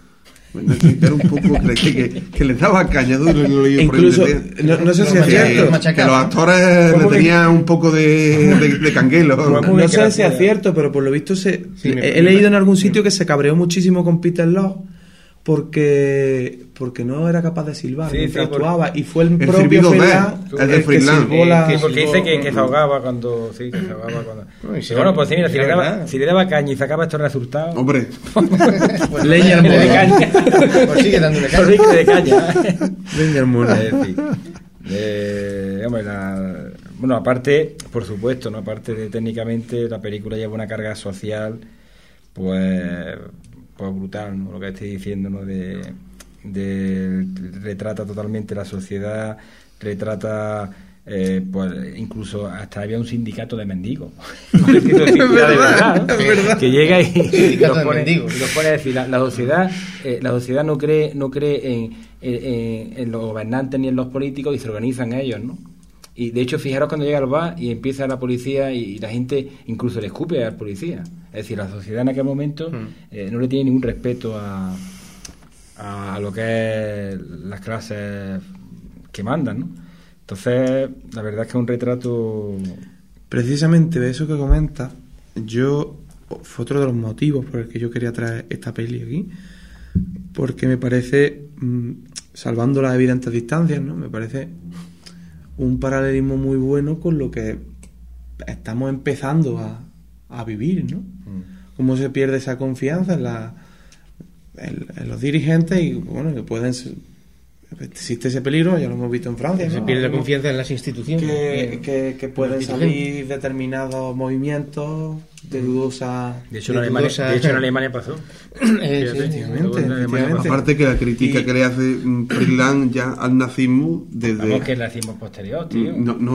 Bueno, era un poco que le daba caña duro. Incluso, no sé si es cierto. Que los actores le tenían un poco de canguelo. No sé si es cierto, pero por lo visto he leído en algún sitio que se cabreó muchísimo con Peter Lorre porque no era capaz de silbar mientras actuaba, y fue el propio Freiland el de Freiland, porque dice que se ahogaba cuando bueno, pues sí, mira, si le daba caña y sacaba estos resultados, hombre, pues leña al mono de caña, pues sigue dándole caña, de caña. Leña al mono. Hombre, bueno, aparte, por supuesto, no, aparte de técnicamente, la película lleva una carga social, pues brutal, ¿no? Lo que estoy diciendo, ¿no? Retrata totalmente la sociedad, retrata pues incluso hasta había un sindicato de mendigos. Es verdad, que llega y los pone a decir la sociedad no cree en los gobernantes ni en los políticos, y se organizan ellos, ¿no? Y de hecho, fijaros cuando llega al bar y empieza la policía y la gente incluso le escupe al policía. Es decir, la sociedad en aquel momento no le tiene ningún respeto a lo que es las clases que mandan, ¿no? Entonces, la verdad es que es un retrato... Precisamente de eso que comenta, fue otro de los motivos por el que yo quería traer esta peli aquí, porque me parece, salvando las evidentes distancias, ¿no? Me parece un paralelismo muy bueno con lo que estamos empezando a vivir, ¿no? Cómo se pierde esa confianza en los dirigentes, y bueno, que pueden existe ese peligro, ya lo hemos visto en Francia, ¿no? Se pierde la confianza en las instituciones, que pueden salir determinados movimientos de dudosa. De hecho, en Alemania pasó. Efectivamente. Aparte que la crítica que le hace Freiland ya al nazismo desde... Vamos, que el nazismo posterior, tío.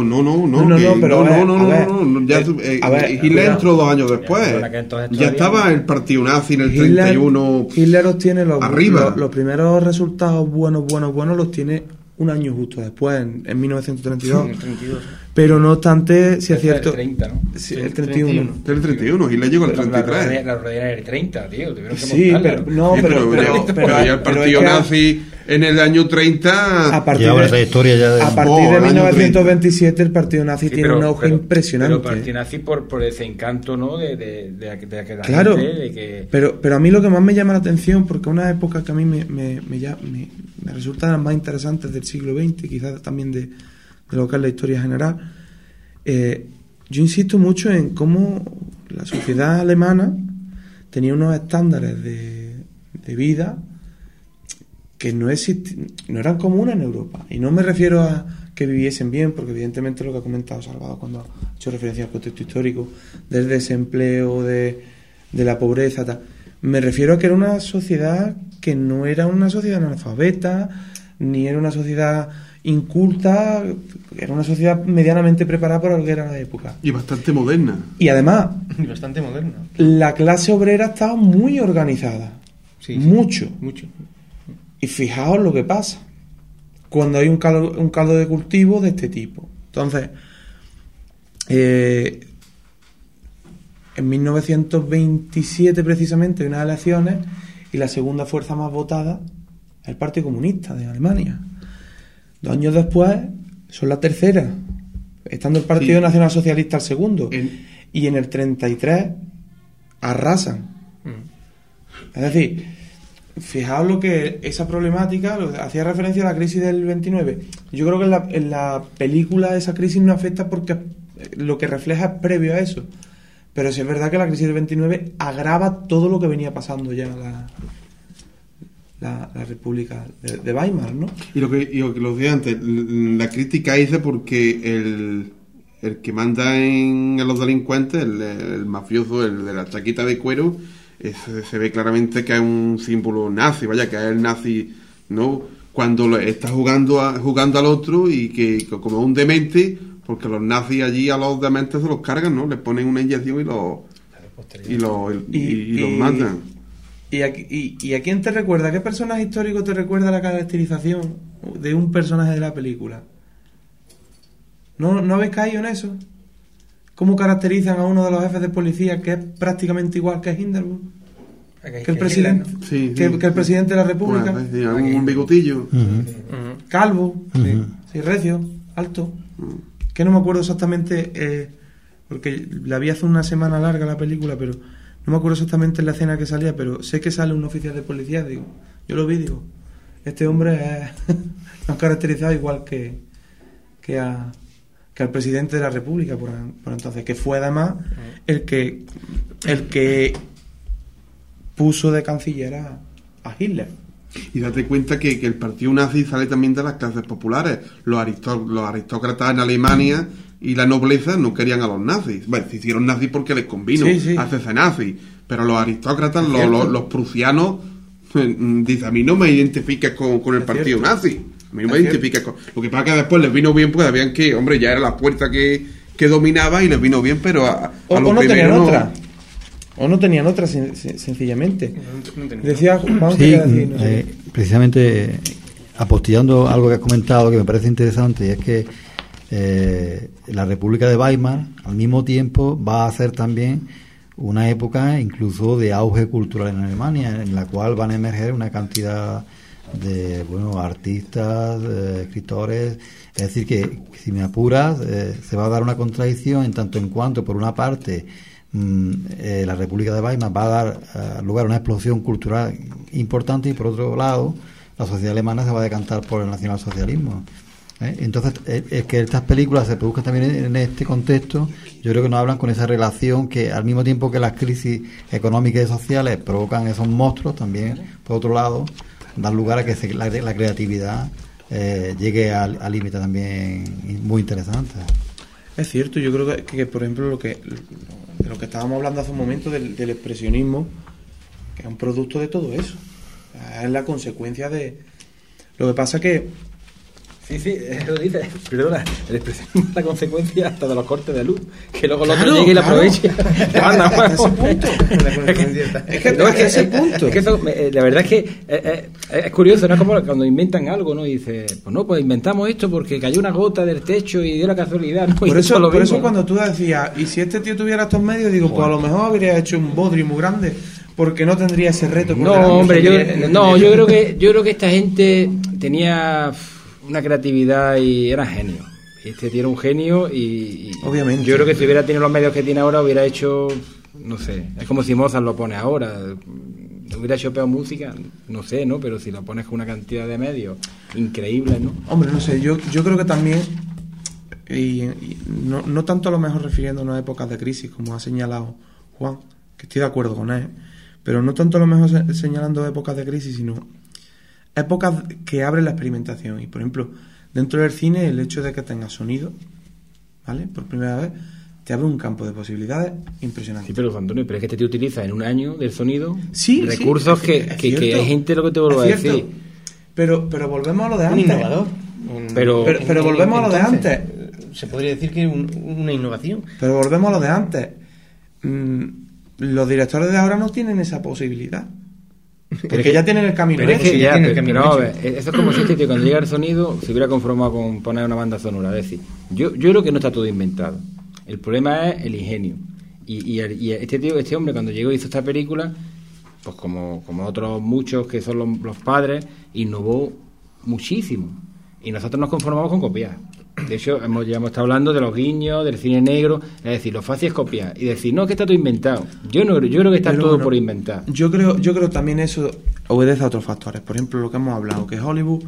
Hitler entró 2 años después. Ya estaba el partido nazi en el 31. Hitler obtiene arriba. Los primeros resultados buenos los tiene un año justo después, en 1932. Pero no obstante, si es cierto... El 30, ¿no? Sí, el 31. El 31, y le llegó el 33. La rodilla era el 30, tío. Sí, pero ya el partido nazi en el año 30... A partir de 1927 el partido nazi tiene un auge impresionante. Pero el partido nazi por ese encanto, ¿no? De aquella claro, gente, de que... pero a mí lo que más me llama la atención, porque una época que a mí me resulta de las más interesantes del siglo XX, quizás también de lo que es la historia general, yo insisto mucho en cómo la sociedad alemana tenía unos estándares de vida que no eran comunes en Europa, y no me refiero a que viviesen bien, porque evidentemente lo que ha comentado Salvador cuando ha hecho referencia al contexto histórico del desempleo, de la pobreza, tal. Me refiero a que era una sociedad que no era una sociedad analfabeta, ni era una sociedad inculta, era una sociedad medianamente preparada para lo que era la época. Y bastante moderna. Y además, bastante moderna. La clase obrera estaba muy organizada. Sí. Mucho. Y fijaos lo que pasa cuando hay un caldo de cultivo de este tipo. Entonces, en 1927 precisamente hay unas elecciones y la segunda fuerza más votada es el Partido Comunista de Alemania. 2 años después son la tercera, estando el Partido Nacional Socialista al segundo, y en el 33 arrasan. Es decir, fijaos lo que esa problemática, hacía referencia a la crisis del 29. Yo creo que en la película esa crisis no afecta porque lo que refleja es previo a eso. Pero sí es verdad que la crisis del 29 agrava todo lo que venía pasando ya la República de Weimar, ¿no? Y lo que decía antes, la crítica hice porque el que manda en los delincuentes, el mafioso, el de la chaqueta de cuero, se ve claramente que es un símbolo nazi, vaya, que es el nazi, ¿no? Cuando está jugando al otro, y que como un demente, porque los nazis allí a los dementes se los cargan, ¿no? Les ponen una inyección y los matan. ¿Y a quién te recuerda? ¿Qué personaje histórico te recuerda la caracterización de un personaje de la película? ¿No habéis caído en eso? ¿Cómo caracterizan a uno de los jefes de policía que es prácticamente igual que Hindenburg? que el presidente, Sí, que sí. el presidente de la República, Un bigotillo. calvo, sí, recio, alto, que no me acuerdo exactamente, porque la vi hace una semana larga la película, pero no me acuerdo exactamente la escena que salía, pero sé que sale un oficial de policía, digo, yo lo vi, digo, este hombre lo han caracterizado igual que al presidente de la República por entonces, que fue además el que puso de canciller a Hitler. Y date cuenta que el partido nazi sale también de las clases populares. Los aristócratas en Alemania y la nobleza no querían a los nazis. Bueno, se hicieron nazis porque les convino hacerse nazis. Pero los aristócratas, los prusianos, dicen, a mí no me identifiques con el partido nazi. A mí no me identifiques con... Lo que pasa es que después les vino bien porque sabían que, hombre, ya era la puerta que dominaba y les vino bien, pero o no tenían otra. O no tenían otra, sencillamente. Decía Juan sí, que precisamente apostillando algo que has comentado que me parece interesante, y es que la República de Weimar al mismo tiempo va a ser también una época incluso de auge cultural en Alemania, en la cual van a emerger una cantidad de artistas, escritores. Es decir, que si me apuras, se va a dar una contradicción en tanto en cuanto, por una parte, la República de Weimar va a dar lugar a una explosión cultural importante, y por otro lado la sociedad alemana se va a decantar por el nacionalsocialismo. Entonces es que estas películas se produzcan también en este contexto. Yo creo que nos hablan con esa relación que, al mismo tiempo que las crisis económicas y sociales provocan esos monstruos, también por otro lado dan lugar a que la creatividad llegue al límite también muy interesante. es cierto. Yo creo que por ejemplo, de lo que estábamos hablando hace un momento del expresionismo, que es un producto de todo eso, es la consecuencia de... Lo que pasa que... Sí, lo dice, perdona, el expresionismo es la consecuencia hasta de los cortes de luz, que luego el otro llegue y lo aproveche. Ese punto. Es que eso, la verdad es que es curioso, ¿no? Es como cuando inventan algo, ¿no? Y dice, pues inventamos esto porque cayó una gota del techo y dio la casualidad, ¿no? Por eso cuando tú decías, y si este tío tuviera estos medios, digo, pues a lo mejor habría hecho un bodrio muy grande, porque no tendría ese reto. No, hombre, yo creo que esta gente tenía una creatividad y era genio. Este tío era un genio y obviamente. Yo creo que si hubiera tenido los medios que tiene ahora hubiera hecho, no sé, es como si Mozart lo pone ahora, hubiera hecho peor música, no sé, ¿no? Pero si lo pones con una cantidad de medios increíbles, ¿no? Hombre, no sé, yo creo que también, y no tanto a lo mejor refiriéndonos a épocas de crisis, como ha señalado Juan, que estoy de acuerdo con él, pero no tanto a lo mejor señalando épocas de crisis, sino épocas que abren la experimentación. Y por ejemplo, dentro del cine, el hecho de que tenga sonido, ¿vale? Por primera vez, te abre un campo de posibilidades impresionante. Sí, pero Antonio, pero es que este tío utiliza en un año del sonido recursos que hay gente, lo que te vuelvo a decir. Pero volvemos a lo de antes. Un innovador. Pero volvemos a lo de antes. Se podría decir que una innovación. Pero volvemos a lo de antes. Los directores de ahora no tienen esa posibilidad. Porque ya tienen el camino hecho. Eso es como si este tío, cuando llega el sonido, se hubiera conformado con poner una banda sonora. Es decir, yo creo que no está todo inventado. El problema es el ingenio. Y este hombre, cuando llegó y hizo esta película, pues como otros muchos que son los padres, innovó muchísimo. Y nosotros nos conformamos con copiar. De hecho, ya hemos estado hablando de los guiños, del cine negro. Es decir, lo fácil es copiar y decir, no, que está todo inventado. Yo creo que está todo por inventar. Yo creo también eso obedece a otros factores. Por ejemplo, lo que hemos hablado, que Hollywood,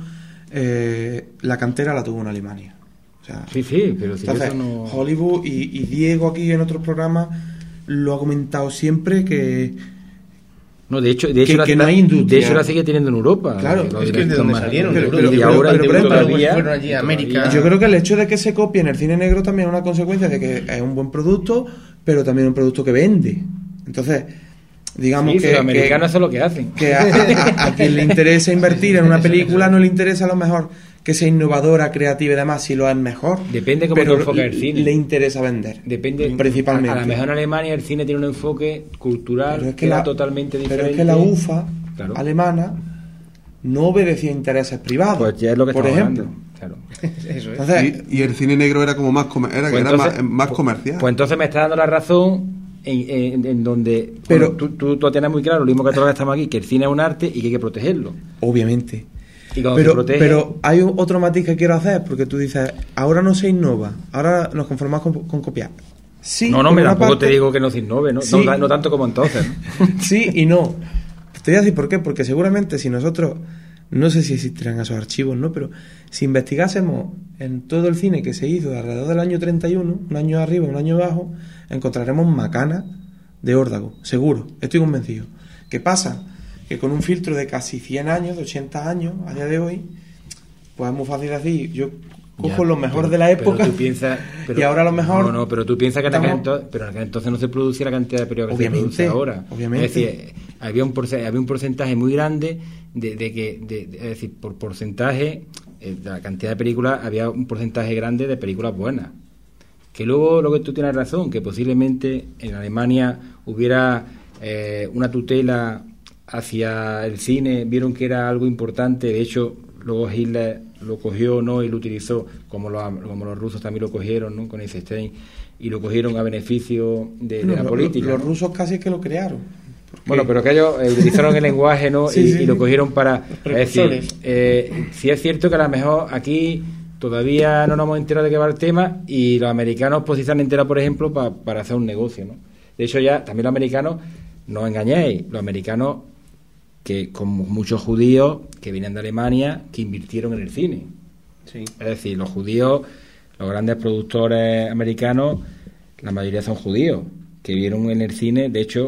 la cantera la tuvo en Alemania. O sea, sí, pero si entonces, eso no... Hollywood, y Diego aquí en otros programas lo ha comentado siempre, que no, de hecho no hay industria. De hecho la sigue teniendo en Europa. Claro, es que es de donde salieron. Y ahora fueron allí a América. Yo creo que el hecho de que se copie en el cine negro también es una consecuencia de que es un buen producto, pero también un producto que vende. Entonces, digamos que los americanos eso es lo que hacen. Que a quien le interesa invertir en una película no le interesa a lo mejor que sea innovadora, creativa y demás, si lo es mejor. Depende cómo te enfoca el cine. Le interesa vender. Depende, principalmente. A lo mejor en Alemania el cine tiene un enfoque cultural que era totalmente diferente. Pero es que la UFA alemana no obedecía a intereses privados. Pues ya es lo que por ejemplo. Claro. Eso es. Y el cine negro era como más comercial. Pues entonces me está dando la razón en donde Pero tú tienes muy claro, lo mismo que todos los que estamos aquí, que el cine es un arte y que hay que protegerlo. Obviamente. Y cuando se protege, Pero hay otro matiz que quiero hacer, porque tú dices, ahora no se innova, ahora nos conformamos con copiar. Sí, no, por una tampoco parte, te digo que no se innove, ¿no? Sí. No tanto como entonces, ¿no? Sí y no. Te voy a decir por qué, porque seguramente si nosotros, no sé si existirán esos archivos, ¿no? Pero si investigásemos en todo el cine que se hizo de alrededor del año 31, un año arriba, un año abajo, encontraremos macanas de órdago, seguro, estoy convencido. ¿Qué pasa? Que con un filtro de casi 100 años, de 80 años, a día de hoy, pues es muy fácil decir, yo cojo lo mejor de la época pero tú piensas, y ahora lo mejor... No, pero tú piensas que en aquel estamos- entonces no se producía la cantidad de periodos que se Obviamente, produce ahora. obviamente. Es decir, había un porcentaje muy grande es decir, por porcentaje, de la cantidad de películas, había un porcentaje grande de películas buenas. Que luego, lo que tú tienes razón, que posiblemente en Alemania hubiera una tutela hacia el cine, vieron que era algo importante, de hecho luego Hitler lo cogió, ¿no?, y lo utilizó, como los rusos también lo cogieron, ¿no?, con Eisenstein, y lo cogieron a beneficio de la política. Los rusos casi que lo crearon. Bueno, pero que ellos utilizaron el lenguaje, ¿no? Sí, y lo cogieron para... Es decir, precursores. sí es cierto que a lo mejor aquí todavía no nos hemos enterado de qué va el tema, y los americanos pues sí se han enterado, por ejemplo, para hacer un negocio, ¿no? De hecho, ya también los americanos, no os engañéis, los americanos, que como muchos judíos que vienen de Alemania, que invirtieron en el cine. Sí. Es decir, los judíos, los grandes productores americanos, la mayoría son judíos, que vieron en el cine. De hecho,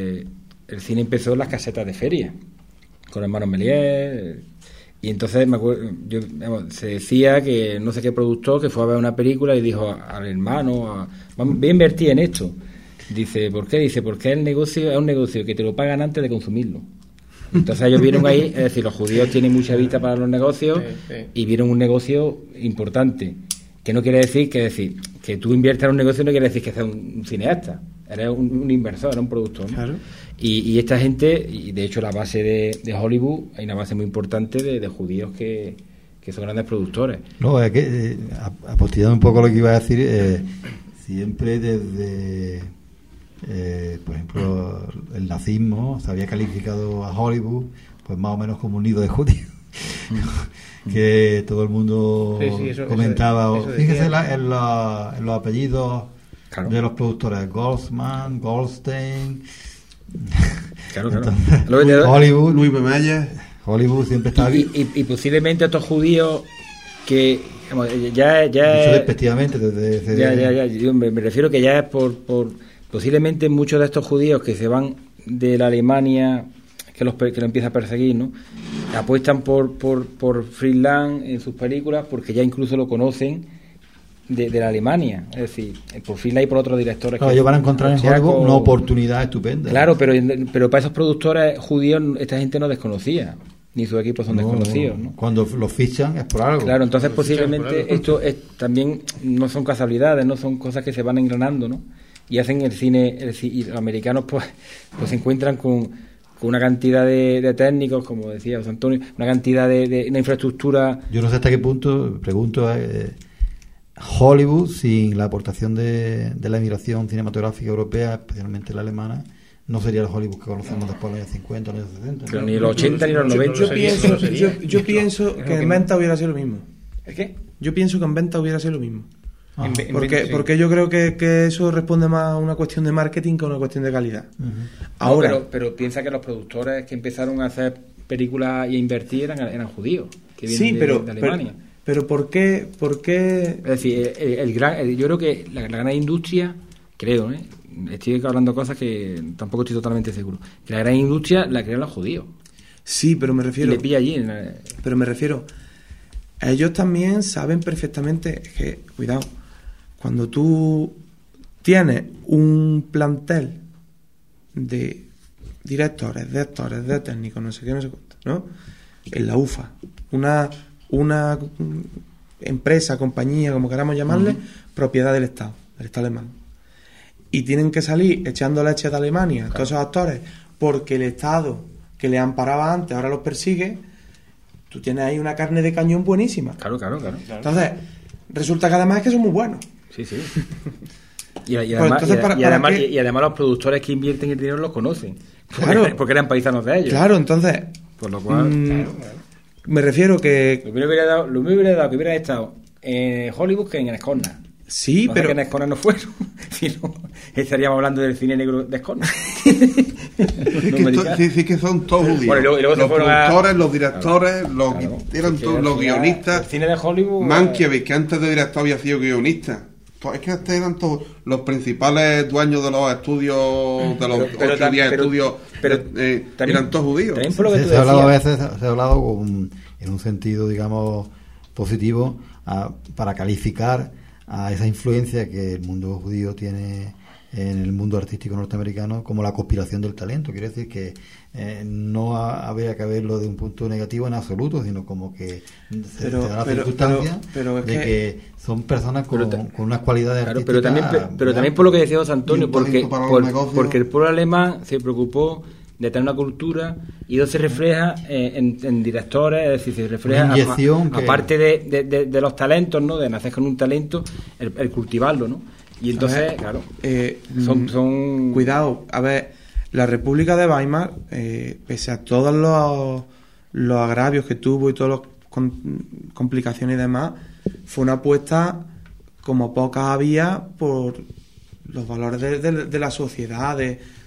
el cine empezó en las casetas de feria, con hermanos Méliès, y entonces me acuerdo, se decía que no sé qué productor que fue a ver una película y dijo al hermano, voy a invertir en esto. Dice, ¿por qué? Dice, porque el negocio es un negocio que te lo pagan antes de consumirlo. Entonces ellos vieron ahí, es decir, los judíos tienen mucha vista para los negocios, y vieron un negocio importante, que no quiere decir que tú inviertas en un negocio, no quiere decir que seas un cineasta, eres un inversor, eres un productor, ¿no? Claro. Y esta gente, y de hecho la base de Hollywood, hay una base muy importante de judíos que son grandes productores. No, es que, apostillando un poco lo que iba a decir, siempre desde, por ejemplo, el nazismo se había calificado a Hollywood pues más o menos como un nido de judíos. Que todo el mundo comentaba. eso Fíjese decía. en los apellidos, claro, de los productores: Goldsman, Goldstein. Claro. Entonces, Hollywood, Luis Bemaya. Hollywood siempre está bien. Y posiblemente estos judíos que digamos, ya Dicho despectivamente desde ya yo me refiero que ya es por posiblemente muchos de estos judíos que se van de la Alemania que lo empieza a perseguir, ¿no?, apuestan por Friedland en sus películas porque ya incluso lo conocen de la Alemania, es decir, por Friedland y por otros directores. Claro, ellos van a encontrar en Hollywood una oportunidad estupenda. Claro, pero para esos productores judíos esta gente no desconocía, ni sus equipos son desconocidos, ¿no? Cuando los fichan es por algo. Claro, entonces posiblemente esto también no son casualidades, no son cosas que se van engranando, ¿no? Y hacen el cine, y los americanos pues se encuentran con una cantidad de técnicos, como decía José Antonio, una cantidad de una infraestructura. Yo no sé hasta qué punto, pregunto, Hollywood, sin la aportación de la emigración cinematográfica europea, especialmente la alemana, no sería el Hollywood que conocemos después de los años 50 o los años 60. Pero ni los 80 ni los 90. Yo pienso que en venta hubiera sido lo mismo. ¿Es qué? Yo pienso que en venta hubiera sido lo mismo. Ah. Porque yo creo que eso responde más a una cuestión de marketing que a una cuestión de calidad. Ahora, pero piensa que los productores que empezaron a hacer películas y a invertir eran judíos, que vienen de Alemania. Pero ¿por qué? Es decir, yo creo que la gran industria, creo, estoy hablando cosas que tampoco estoy totalmente seguro, que la gran industria la crean los judíos. Sí, pero me refiero... Y le pilla allí. Pero me refiero... Ellos también saben perfectamente que, cuidado, cuando tú tienes un plantel de directores, de actores, de técnicos, no sé qué, no sé cuánto, ¿no? En la UFA, una empresa, compañía, como queramos llamarle, propiedad del Estado alemán. Y tienen que salir echando leche de Alemania, claro, todos esos actores, porque el Estado que le amparaba antes ahora los persigue. Tú tienes ahí una carne de cañón buenísima. Claro. Entonces, resulta que además es que son muy buenos. Sí. Y además los productores que invierten el dinero los conocen. Claro. Porque eran paisanos de ellos. Claro, entonces... Por lo cual... Me refiero que... Lo mismo hubiera dado que hubiera estado en Hollywood que en Escona. Sí, pero... que en Escona no fueron. Si no, estaríamos hablando del cine negro de Escona. Sí, que son todos judíos. Bueno, y luego los productores, los directores, eran todos los guionistas. El cine de Hollywood... Mankiewicz, que antes de director había sido guionista. Es que antes eran todos los principales dueños de los estudios, de los 8 o 10 estudios, eran todos judíos. Se ha hablado a veces, en un sentido, digamos, positivo, para calificar a esa influencia que el mundo judío tiene en el mundo artístico norteamericano como la conspiración del talento. Quiere decir que no habría que verlo de un punto negativo en absoluto, sino como que se da la circunstancia de que son personas con unas cualidades artísticas. Pero también por lo que decía José Antonio, porque el pueblo alemán se preocupó de tener una cultura y eso se refleja en directores, es decir, se refleja aparte de los talentos, ¿no? De nacer con un talento, el cultivarlo, ¿no? Y entonces, claro, son... Cuidado, a ver, la República de Weimar, pese a todos los agravios que tuvo y todas las complicaciones y demás, fue una apuesta como pocas había por los valores de la sociedad,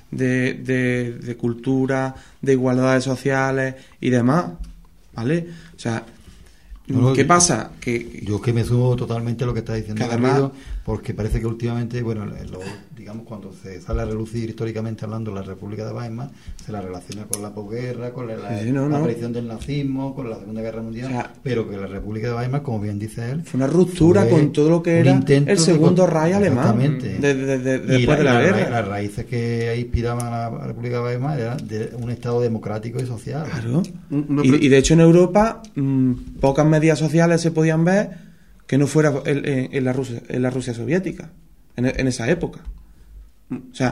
de cultura, de igualdades sociales y demás, ¿vale? O sea, ¿qué pasa? Yo que me sumo totalmente a lo que está diciendo Garrido, porque parece que últimamente, digamos, cuando se sale a relucir históricamente hablando la República de Weimar, se la relaciona con la posguerra, con la aparición del nazismo, con la Segunda Guerra Mundial, pero que la República de Weimar, como bien dice él, fue una ruptura con todo lo que era el segundo Reich alemán después de la guerra. Las raíces que inspiraban a la República de Weimar eran de un Estado democrático y social. Claro. Y de hecho en Europa pocas medidas sociales se podían ver que no fuera en la Rusia soviética en esa época. O sea,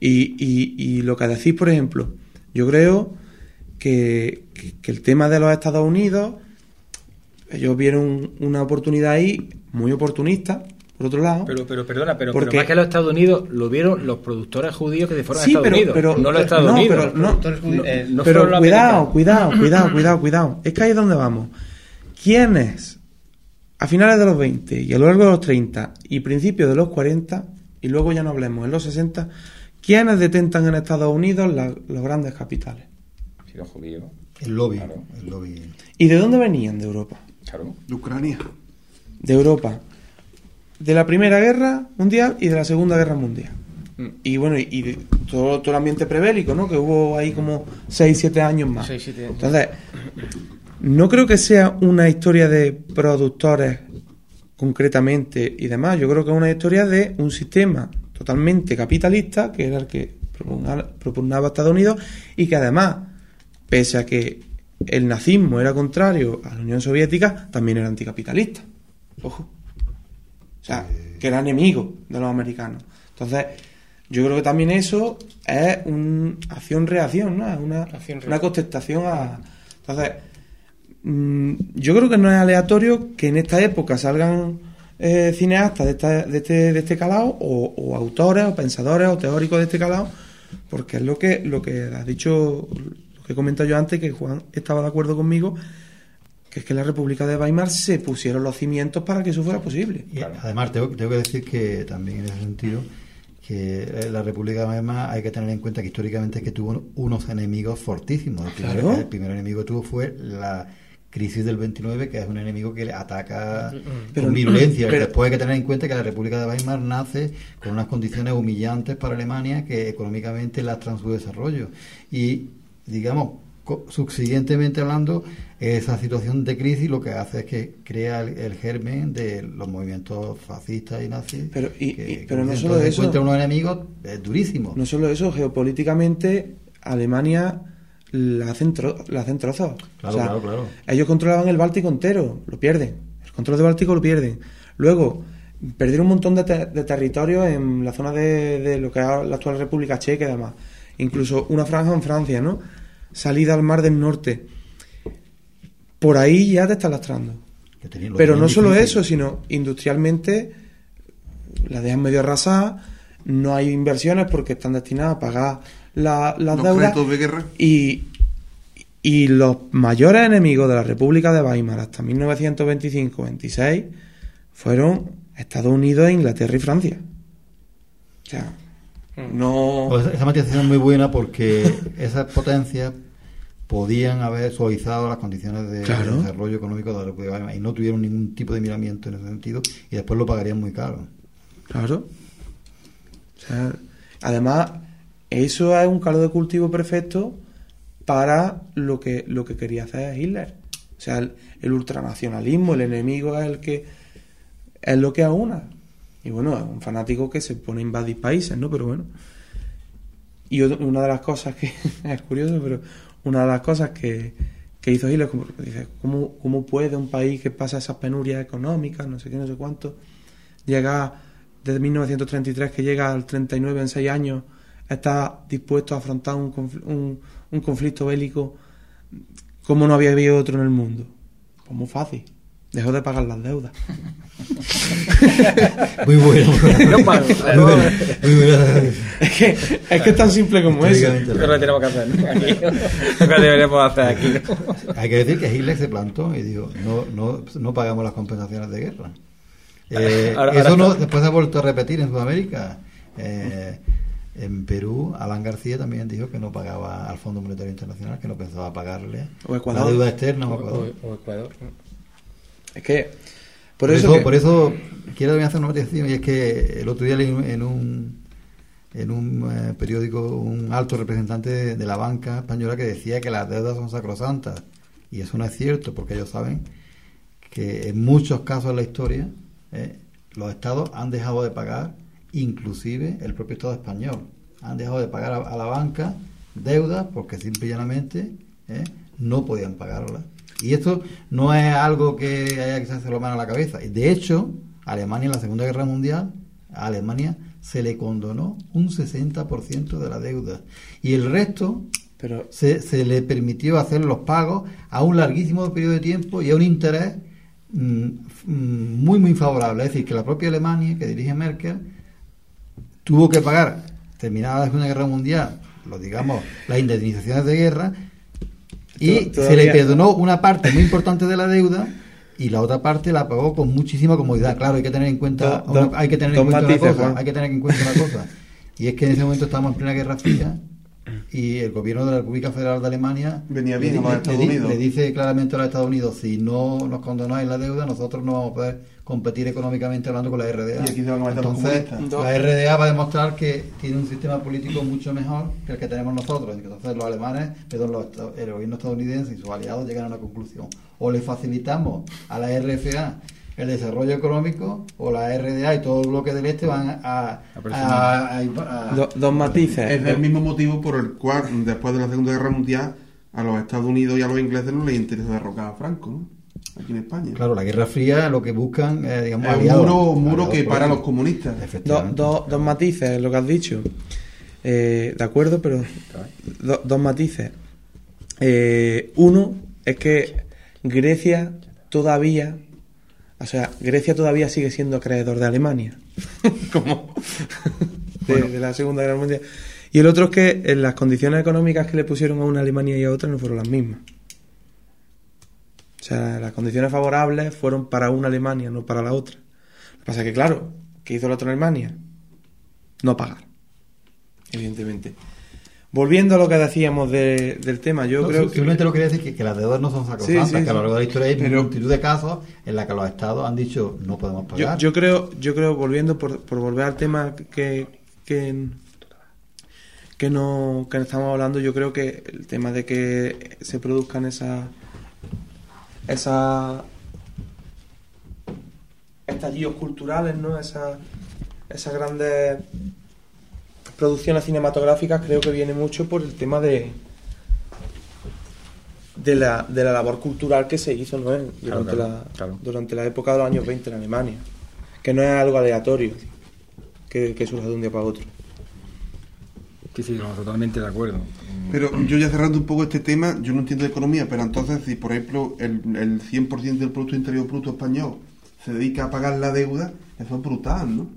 y lo que decís, por ejemplo, yo creo que el tema de los Estados Unidos, ellos vieron una oportunidad ahí muy oportunista, por otro lado. Pero más que los Estados Unidos lo vieron los productores judíos que se fueron a Estados Unidos, no los Estados Unidos. Pero cuidado. Es que ahí es donde vamos. ¿Quiénes a finales de los 20 y a lo largo de los 30 y principios de los 40, y luego ya no hablemos, en los 60, quiénes detentan en Estados Unidos los grandes capitales? Sí, los judíos. El lobby. ¿Y de dónde venían? De Europa. Claro. De Ucrania. De Europa. De la Primera Guerra Mundial y de la Segunda Guerra Mundial. Y bueno, y de todo el ambiente prebélico, ¿no? Que hubo ahí como 6-7 años más. 6-7 años. Entonces, no creo que sea una historia de productores concretamente y demás. Yo creo que es una historia de un sistema totalmente capitalista, que era el que propugnaba Estados Unidos, y que además, pese a que el nazismo era contrario a la Unión Soviética, también era anticapitalista. Ojo. O sea, que era enemigo de los americanos. Entonces, yo creo que también eso es una acción-reacción, ¿no? Es una contestación a... Entonces, yo creo que no es aleatorio que en esta época salgan cineastas de este calado, o autores, o pensadores, o teóricos de este calado, porque es lo que has dicho, lo que he comentado yo antes, que Juan estaba de acuerdo conmigo, que es que en la República de Weimar se pusieron los cimientos para que eso fuera posible. Y además tengo que decir que también en ese sentido, que la República de Weimar hay que tener en cuenta que históricamente es que tuvo unos enemigos fortísimos. El primer enemigo que tuvo fue la crisis del 29, que es un enemigo que le ataca con violencia. Después hay que tener en cuenta que la República de Weimar nace con unas condiciones humillantes para Alemania que económicamente lastran su desarrollo. Y, digamos, subsiguientemente hablando, esa situación de crisis lo que hace es que crea el germen de los movimientos fascistas y nazis. Pero no solo eso. Encuentra unos enemigos durísimos. No solo eso, geopolíticamente Alemania la hacen trozos. Claro. Ellos controlaban el Báltico entero, lo pierden. El control del Báltico lo pierden. Luego, perdieron un montón de territorios en la zona de lo que es la actual República Checa y demás. Incluso una franja en Francia, ¿no? Salida al Mar del Norte. Por ahí ya te estás lastrando. Pero no solo eso, sino industrialmente la dejan medio arrasada, no hay inversiones porque están destinadas a pagar las deudas. Créditos de guerra. Y los mayores enemigos de la República de Weimar hasta 1925-26 fueron Estados Unidos, Inglaterra y Francia. O sea, no... Pues esa matización es muy buena porque esas potencias podían haber suavizado las condiciones de desarrollo económico de la República de Weimar y no tuvieron ningún tipo de miramiento en ese sentido y después lo pagarían muy caro. Claro. O sea, además, eso es un caldo de cultivo perfecto para lo que quería hacer Hitler. O sea, el ultranacionalismo, el enemigo es lo que aúna. Y bueno, es un fanático que se pone a invadir países, ¿no? Pero bueno. Y una de las cosas que es curioso, pero una de las cosas que hizo Hitler, como dice, ¿cómo puede un país que pasa esas penurias económicas, no sé qué, no sé cuánto, llega desde 1933, que llega al 39 en 6 años, está dispuesto a afrontar un conflicto bélico como no había habido otro en el mundo? Pues muy fácil. Dejó de pagar las deudas. Muy bueno. No pago. Muy bueno. Es que es tan simple como eso. Es lo que tenemos que hacer, ¿no? Aquí. Lo que deberíamos hacer aquí, ¿no? Hay que decir que Hitler se plantó y dijo, no pagamos las compensaciones de guerra. Después se ha vuelto a repetir en Sudamérica. En Perú, Alan García también dijo que no pagaba al Fondo Monetario Internacional, que no pensaba pagarle la deuda externa o Ecuador. Es que por eso quiero también hacer una noticia, y es que el otro día leí en un periódico un alto representante de la banca española que decía que las deudas son sacrosantas, y eso no es cierto, porque ellos saben que en muchos casos en la historia los estados han dejado de pagar, inclusive el propio Estado español han dejado de pagar a la banca deudas porque simple y llanamente no podían pagarlas. Y esto no es algo que haya que hacerse la mano a la cabeza. De hecho, Alemania en la Segunda Guerra Mundial, a Alemania se le condonó un 60% de la deuda. Y el resto se le permitió hacer los pagos a un larguísimo periodo de tiempo y a un interés muy, muy favorable. Es decir, que la propia Alemania, que dirige Merkel, tuvo que pagar, terminada la Segunda Guerra Mundial, las indemnizaciones de guerra, y se le perdonó una parte muy importante de la deuda y la otra parte la pagó con muchísima comodidad. Claro, hay que tener en cuenta una cosa, y es que en ese momento estábamos en plena Guerra Fría y el gobierno de la República Federal de Alemania le dice claramente a los Estados Unidos: si no nos condonáis la deuda, nosotros no vamos a poder competir económicamente hablando con la RDA. Entonces la RDA va a demostrar que tiene un sistema político mucho mejor que el que tenemos nosotros. Entonces los alemanes, el gobierno estadounidense y sus aliados llegan a una conclusión: o le facilitamos a la RFA el desarrollo económico, o la RDA y todo el bloque del este van a dos matices. Es el mismo motivo por el cual después de la Segunda Guerra Mundial a los Estados Unidos y a los ingleses no les interesa derrocar a Franco, ¿no? Aquí en España. Claro, la Guerra Fría lo que buscan es un muro que para los comunistas. Dos matices, lo que has dicho. De acuerdo, pero dos matices. Uno es que Grecia todavía sigue siendo acreedor de Alemania, como de la Segunda Guerra Mundial. Y el otro es que las condiciones económicas que le pusieron a una Alemania y a otra no fueron las mismas. O sea, las condiciones favorables fueron para una Alemania, no para la otra. Lo que pasa es que, claro, ¿qué hizo la otra Alemania? No pagar, evidentemente. Volviendo a lo que decíamos del tema, creo que... Simplemente lo quería decir que las deudas no son sacrosantas, que a lo largo de la historia hay multitud de casos en la que los estados han dicho no podemos pagar. Yo creo, volviendo por volver al tema que estamos hablando, yo creo que el tema de que se produzcan estos estallidos culturales, ¿no? Esas grandes producciones cinematográficas, creo que viene mucho por el tema de la labor cultural que se hizo, ¿no? Durante la época de los años 20 en Alemania, que no es algo aleatorio que surge de un día para otro. Sí, no, totalmente de acuerdo. Pero yo ya cerrando un poco este tema, yo no entiendo de economía, pero entonces si por ejemplo el 100% del Producto Interior Bruto español se dedica a pagar la deuda, eso es brutal, ¿no?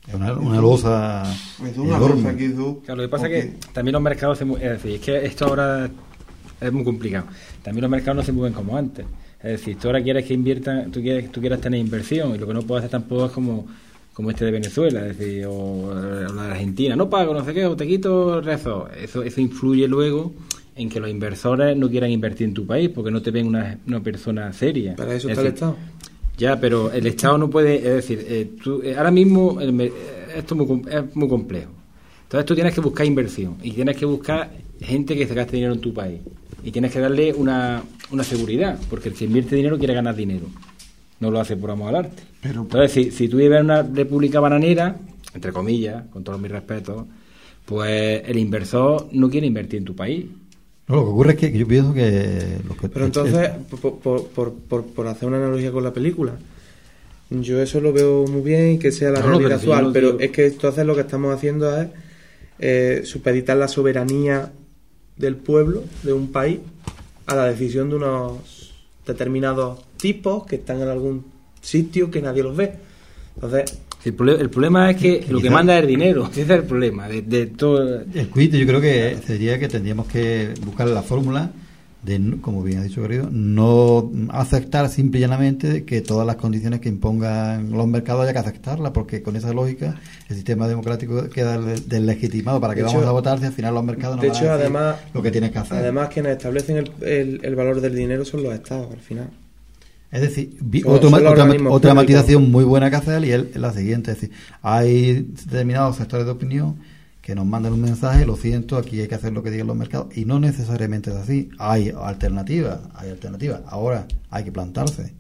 Es una losa Es una enorme. losa que hizo. Claro, lo que pasa es que también los mercados es decir, es que esto ahora es muy complicado. También los mercados no se mueven como antes. Es decir, tú ahora quieres que inviertan, tú quieras tener inversión, y lo que no puedes hacer tampoco es como este de Venezuela, es decir, o la de Argentina, no pago, no sé qué, o te quito rezo. Eso influye luego en que los inversores no quieran invertir en tu país porque no te ven una persona seria. Para eso Es está el decir, Estado. Ya, pero el Estado no puede, es decir, ahora mismo esto es muy complejo. Entonces tú tienes que buscar inversión y tienes que buscar gente que se gaste dinero en tu país y tienes que darle una seguridad, porque el que invierte dinero quiere ganar dinero, no lo hace por amor al arte. Pero, entonces, si tú vives en una república bananera, entre comillas, con todos mis respetos, pues el inversor no quiere invertir en tu país. No, lo que ocurre es que yo pienso que... Pero entonces, por hacer una analogía con la película, yo eso lo veo muy bien y que sea la realidad actual, pero es que entonces lo que estamos haciendo es supeditar la soberanía del pueblo, de un país, a la decisión de unos determinados tipos que están en algún sitio que nadie los ve. Entonces... El problema es que lo que manda es el dinero. Ese es el problema de todo. El quid, yo creo que sería que tendríamos que buscar la fórmula de, como bien ha dicho querido, no aceptar simple y llanamente que todas las condiciones que impongan los mercados haya que aceptarlas, porque con esa lógica el sistema democrático queda deslegitimado. ¿Para qué vamos a votar si al final los mercados no van a decir además, lo que tienes que hacer? Además, quienes establecen el valor del dinero son los estados, al final. Es decir, son otra matización muy buena que hacer y es la siguiente, es decir, hay determinados sectores de opinión que nos mandan un mensaje, lo siento, aquí hay que hacer lo que digan los mercados, y no necesariamente es así, hay alternativas, ahora hay que plantarse.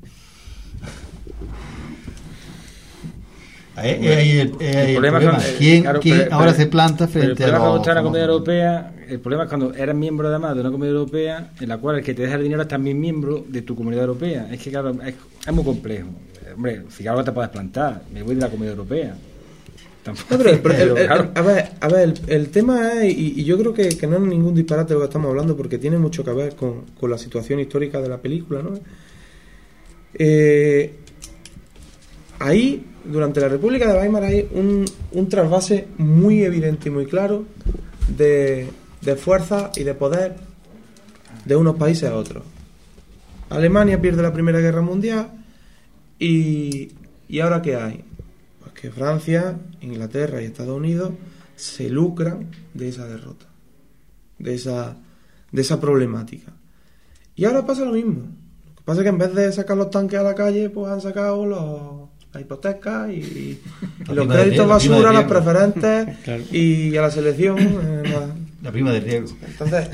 El problema. ¿Quién ahora se planta frente a los... Cuando está en la Comunidad Europea, el problema es cuando eres miembro además de una Comunidad Europea en la cual el que te deja el dinero es también miembro de tu Comunidad Europea. Es que claro, es muy complejo. Hombre, si claro te puedes plantar, me voy de la Comunidad Europea. No, a ver, el tema es, y yo creo que no es ningún disparate lo que estamos hablando, porque tiene mucho que ver con la situación histórica de la película, ¿no? Ahí, durante la República de Weimar, hay un trasvase muy evidente y muy claro de fuerza y de poder de unos países a otros. Alemania pierde la Primera Guerra Mundial y ¿ahora qué hay? Pues que Francia, Inglaterra y Estados Unidos se lucran de esa derrota, de esa problemática. Y ahora pasa lo mismo. Lo que pasa es que en vez de sacar los tanques a la calle, pues han sacado las hipotecas y los créditos basura, las preferentes, claro. Y a la selección la prima de riesgo. Entonces,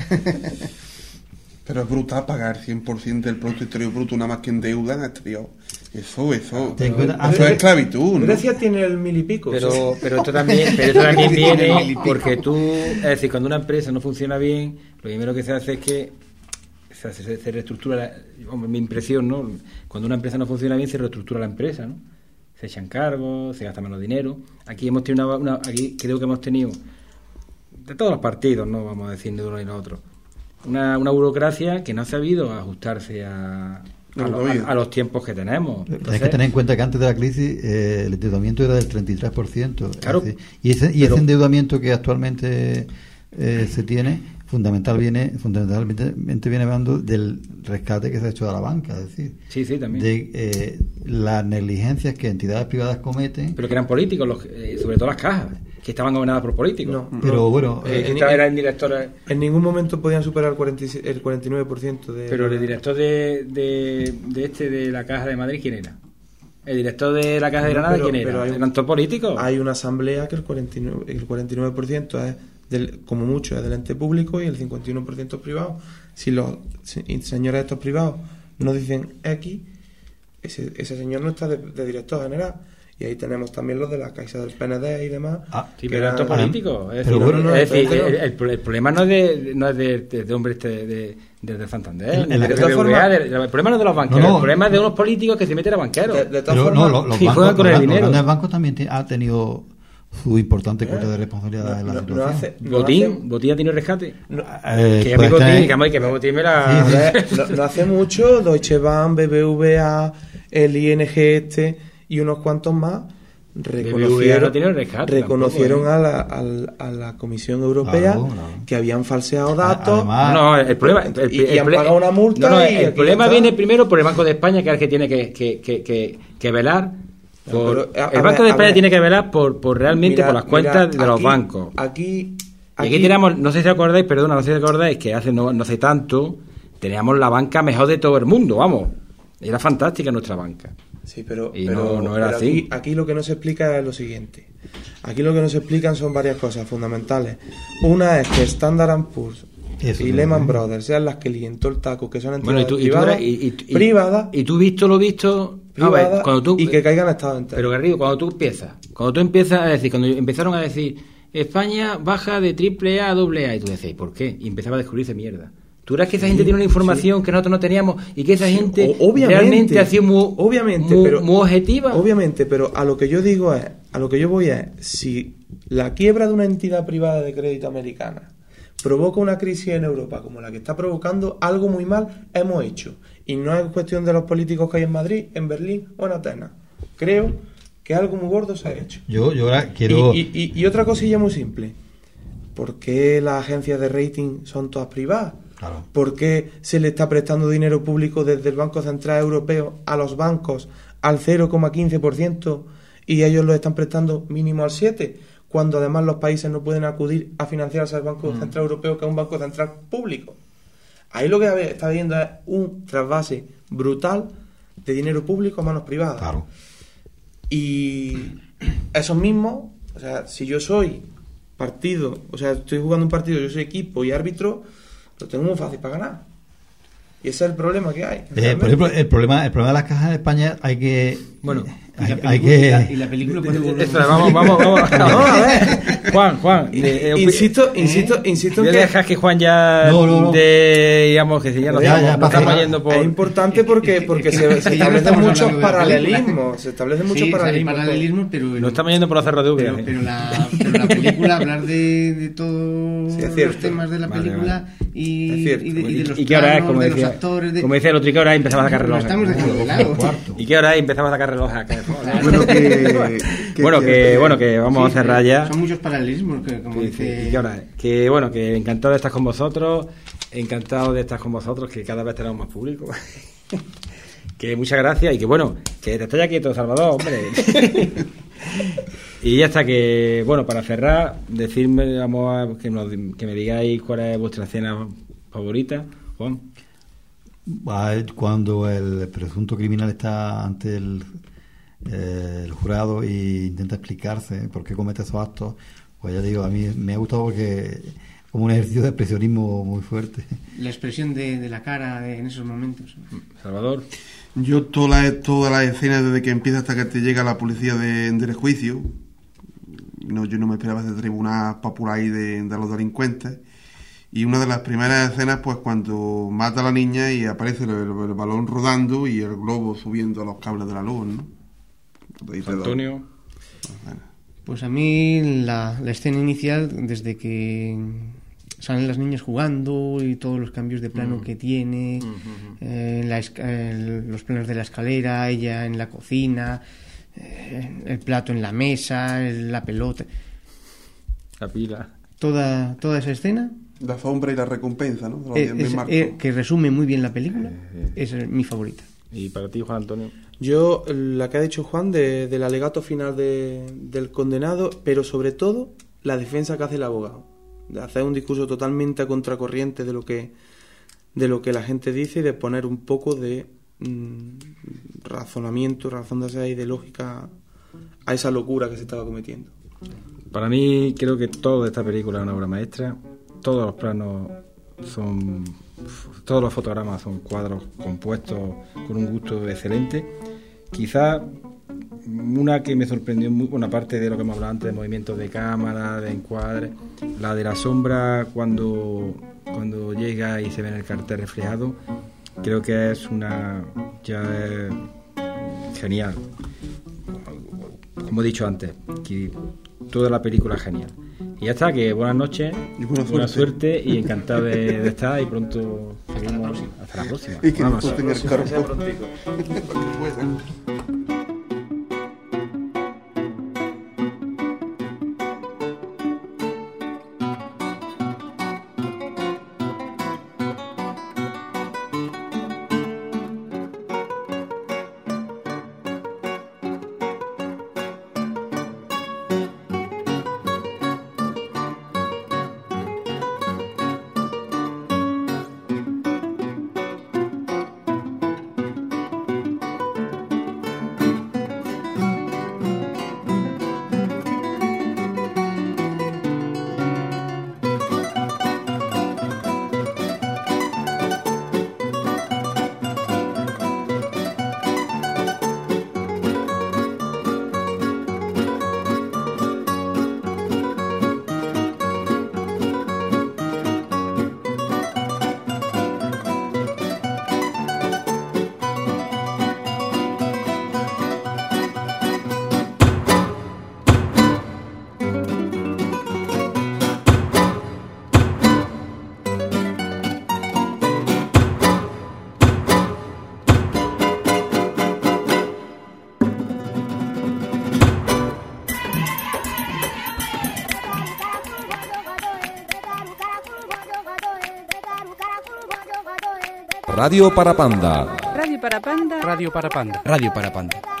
pero es brutal pagar 100% del Producto Interior Bruto nada más que en deuda en exterior. Eso es esclavitud, ¿no? Grecia tiene el 1000 y pico. Pero esto también viene porque tú, es decir, cuando una empresa no funciona bien, lo primero que se hace es que se reestructura, mi impresión, ¿no? Cuando una empresa no funciona bien, se reestructura la empresa, ¿no? Se echan cargos, se gasta menos dinero. Aquí hemos tenido aquí creo que hemos tenido, de todos los partidos, no vamos a decir de uno y de otro, una burocracia que no ha sabido ajustarse a los tiempos que tenemos. Entonces, hay que tener en cuenta que antes de la crisis el endeudamiento era del 33%. Claro, y ese endeudamiento que actualmente se tiene fundamentalmente viene hablando del rescate que se ha hecho de la banca, es decir, sí, también. De las negligencias que entidades privadas cometen, pero que eran políticos, sobre todo las cajas, que estaban gobernadas por políticos. No, pero bueno, eran directores. En ningún momento podían superar el 49% de. Pero el director de la Caja de Madrid, ¿quién era? El director de la Caja de Granada, ¿quién era? ¿Eran todos políticos? Hay una asamblea que el 49% es como mucho es del ente público y el 51% es privado. Si los señores estos privados no dicen X, ese señor no está de director general. Y ahí tenemos también los de la Caixa del PND y demás. Sí, pero esto es político. Es decir, el problema no es de hombre de Santander. El problema no es de los banqueros. El problema es de unos políticos que se meten a banqueros. Los grandes bancos también han tenido su importante cuota de responsabilidad en la situación. ¿Botín ha tenido rescate? Que Botín me la... No hace mucho, Deutsche Bank, BBVA, el ING y unos cuantos más reconocieron a la Comisión Europea que habían falseado datos. Además, el problema y han pagado una multa. El problema viene primero por el Banco de España, que es el que tiene que velar. El Banco de España tiene que velar por realmente por las cuentas de los bancos. Aquí teníamos, no sé si acordáis, que hace no hace tanto teníamos la banca mejor de todo el mundo, vamos. Era fantástica nuestra banca. Sí, pero no era así. Aquí lo que no se explica es lo siguiente. Aquí lo que no se explican son varias cosas fundamentales. Una es que Standard & Poor's y Lehman Brothers sean las que líen todo el taco, que son entidades privadas. Y tú visto lo visto... Privada, y que caigan Estado entero. Pero Garrido, cuando tú empiezas a decir, cuando empezaron a decir España baja de AAA a AA, y tú decías, ¿por qué? Y empezaba a descubrirse mierda. ¿Tú crees que esa gente tiene una información que nosotros no teníamos y que esa gente realmente ha sido muy objetiva? Obviamente, pero a lo que yo voy es, si la quiebra de una entidad privada de crédito americana provoca una crisis en Europa como la que está provocando, algo muy mal hemos hecho. Y no es cuestión de los políticos que hay en Madrid, en Berlín o en Atenas. Creo que algo muy gordo se ha hecho. Yo ahora quiero... Y otra cosilla muy simple. ¿Por qué las agencias de rating son todas privadas? Claro. ¿Por qué se le está prestando dinero público desde el Banco Central Europeo a los bancos al 0,15% y ellos lo están prestando mínimo al 7%? Cuando además los países no pueden acudir a financiarse al Banco Central Europeo, que es un Banco Central público. Ahí lo que está viendo es un trasvase brutal de dinero público a manos privadas. Claro. Y esos mismos, o sea, si yo soy partido, o sea, estoy jugando un partido, yo soy equipo y árbitro, lo tengo muy fácil para ganar. Y ese es el problema que hay. Por ejemplo, el problema de las cajas en España hay que... Bueno, y la película puede volver. Vamos. No, a ver. Juan. Insisto en que... Dejas que Juan ya... digamos que si ya no estamos yendo por... Es importante porque se establecen muchos paralelismos. Se establecen muchos paralelismos, pero... No estamos yendo por la cerro de Úbeda. Pero la película, hablar de todos los temas de la película y de los planos, de los actores... Como decía el otro, ¿y qué hora empezamos a sacar reloj? Estamos dejando de lado. ¿Y qué hora empezamos a sacar reloj acá? Bueno, que vamos a cerrar ya. Son muchos paralelismos, como dice... ¿Y qué hora? Que encantado de estar con vosotros, que cada vez tenemos más público. Que muchas gracias y que te estés quieto, Salvador, hombre. Y ya está, que para cerrar, decirme, que me digáis cuál es vuestra escena favorita, Juan. Cuando el presunto criminal está ante el jurado e intenta explicarse por qué comete esos actos, pues ya digo, a mí me ha gustado porque como un ejercicio de expresionismo muy fuerte. La expresión de la cara en esos momentos. Salvador. Yo todas las escenas desde que empieza hasta que te llega la policía del juicio, yo no me esperaba ese tribunal popular ahí de los delincuentes. Y una de las primeras escenas, pues cuando mata a la niña y aparece el balón rodando y el globo subiendo a los cables de la luz, ¿no? Antonio. Pues a mí la escena inicial, desde que salen las niñas jugando y todos los cambios de plano que tiene, los planos de la escalera, ella en la cocina, el plato en la mesa, la pelota, la pila, toda esa escena, la sombra y la recompensa, ¿no? Que resume muy bien la película. Es mi favorita. ¿Y para ti, Juan Antonio? Yo, la que ha dicho Juan del alegato final del condenado, pero sobre todo la defensa que hace el abogado, de hacer un discurso totalmente a contracorriente de lo que la gente dice y de poner un poco de razón de ser y de lógica a esa locura que se estaba cometiendo. Para mí, creo que toda esta película es una obra maestra. Todos los planos todos los fotogramas son cuadros compuestos con un gusto excelente. Quizá una que me sorprendió una parte de lo que hemos hablado antes, de movimientos de cámara, de encuadre, la de la sombra cuando llega y se ve en el cartel reflejado, creo que es genial. Como he dicho antes, que toda la película es genial. Y ya está, que buenas noches, buena suerte y encantado de estar y pronto seguimos. Hasta la próxima. Y que Vamos. nos tenga el carro. Radio para Panda. Radio para Panda. Radio para Panda. Radio para Panda.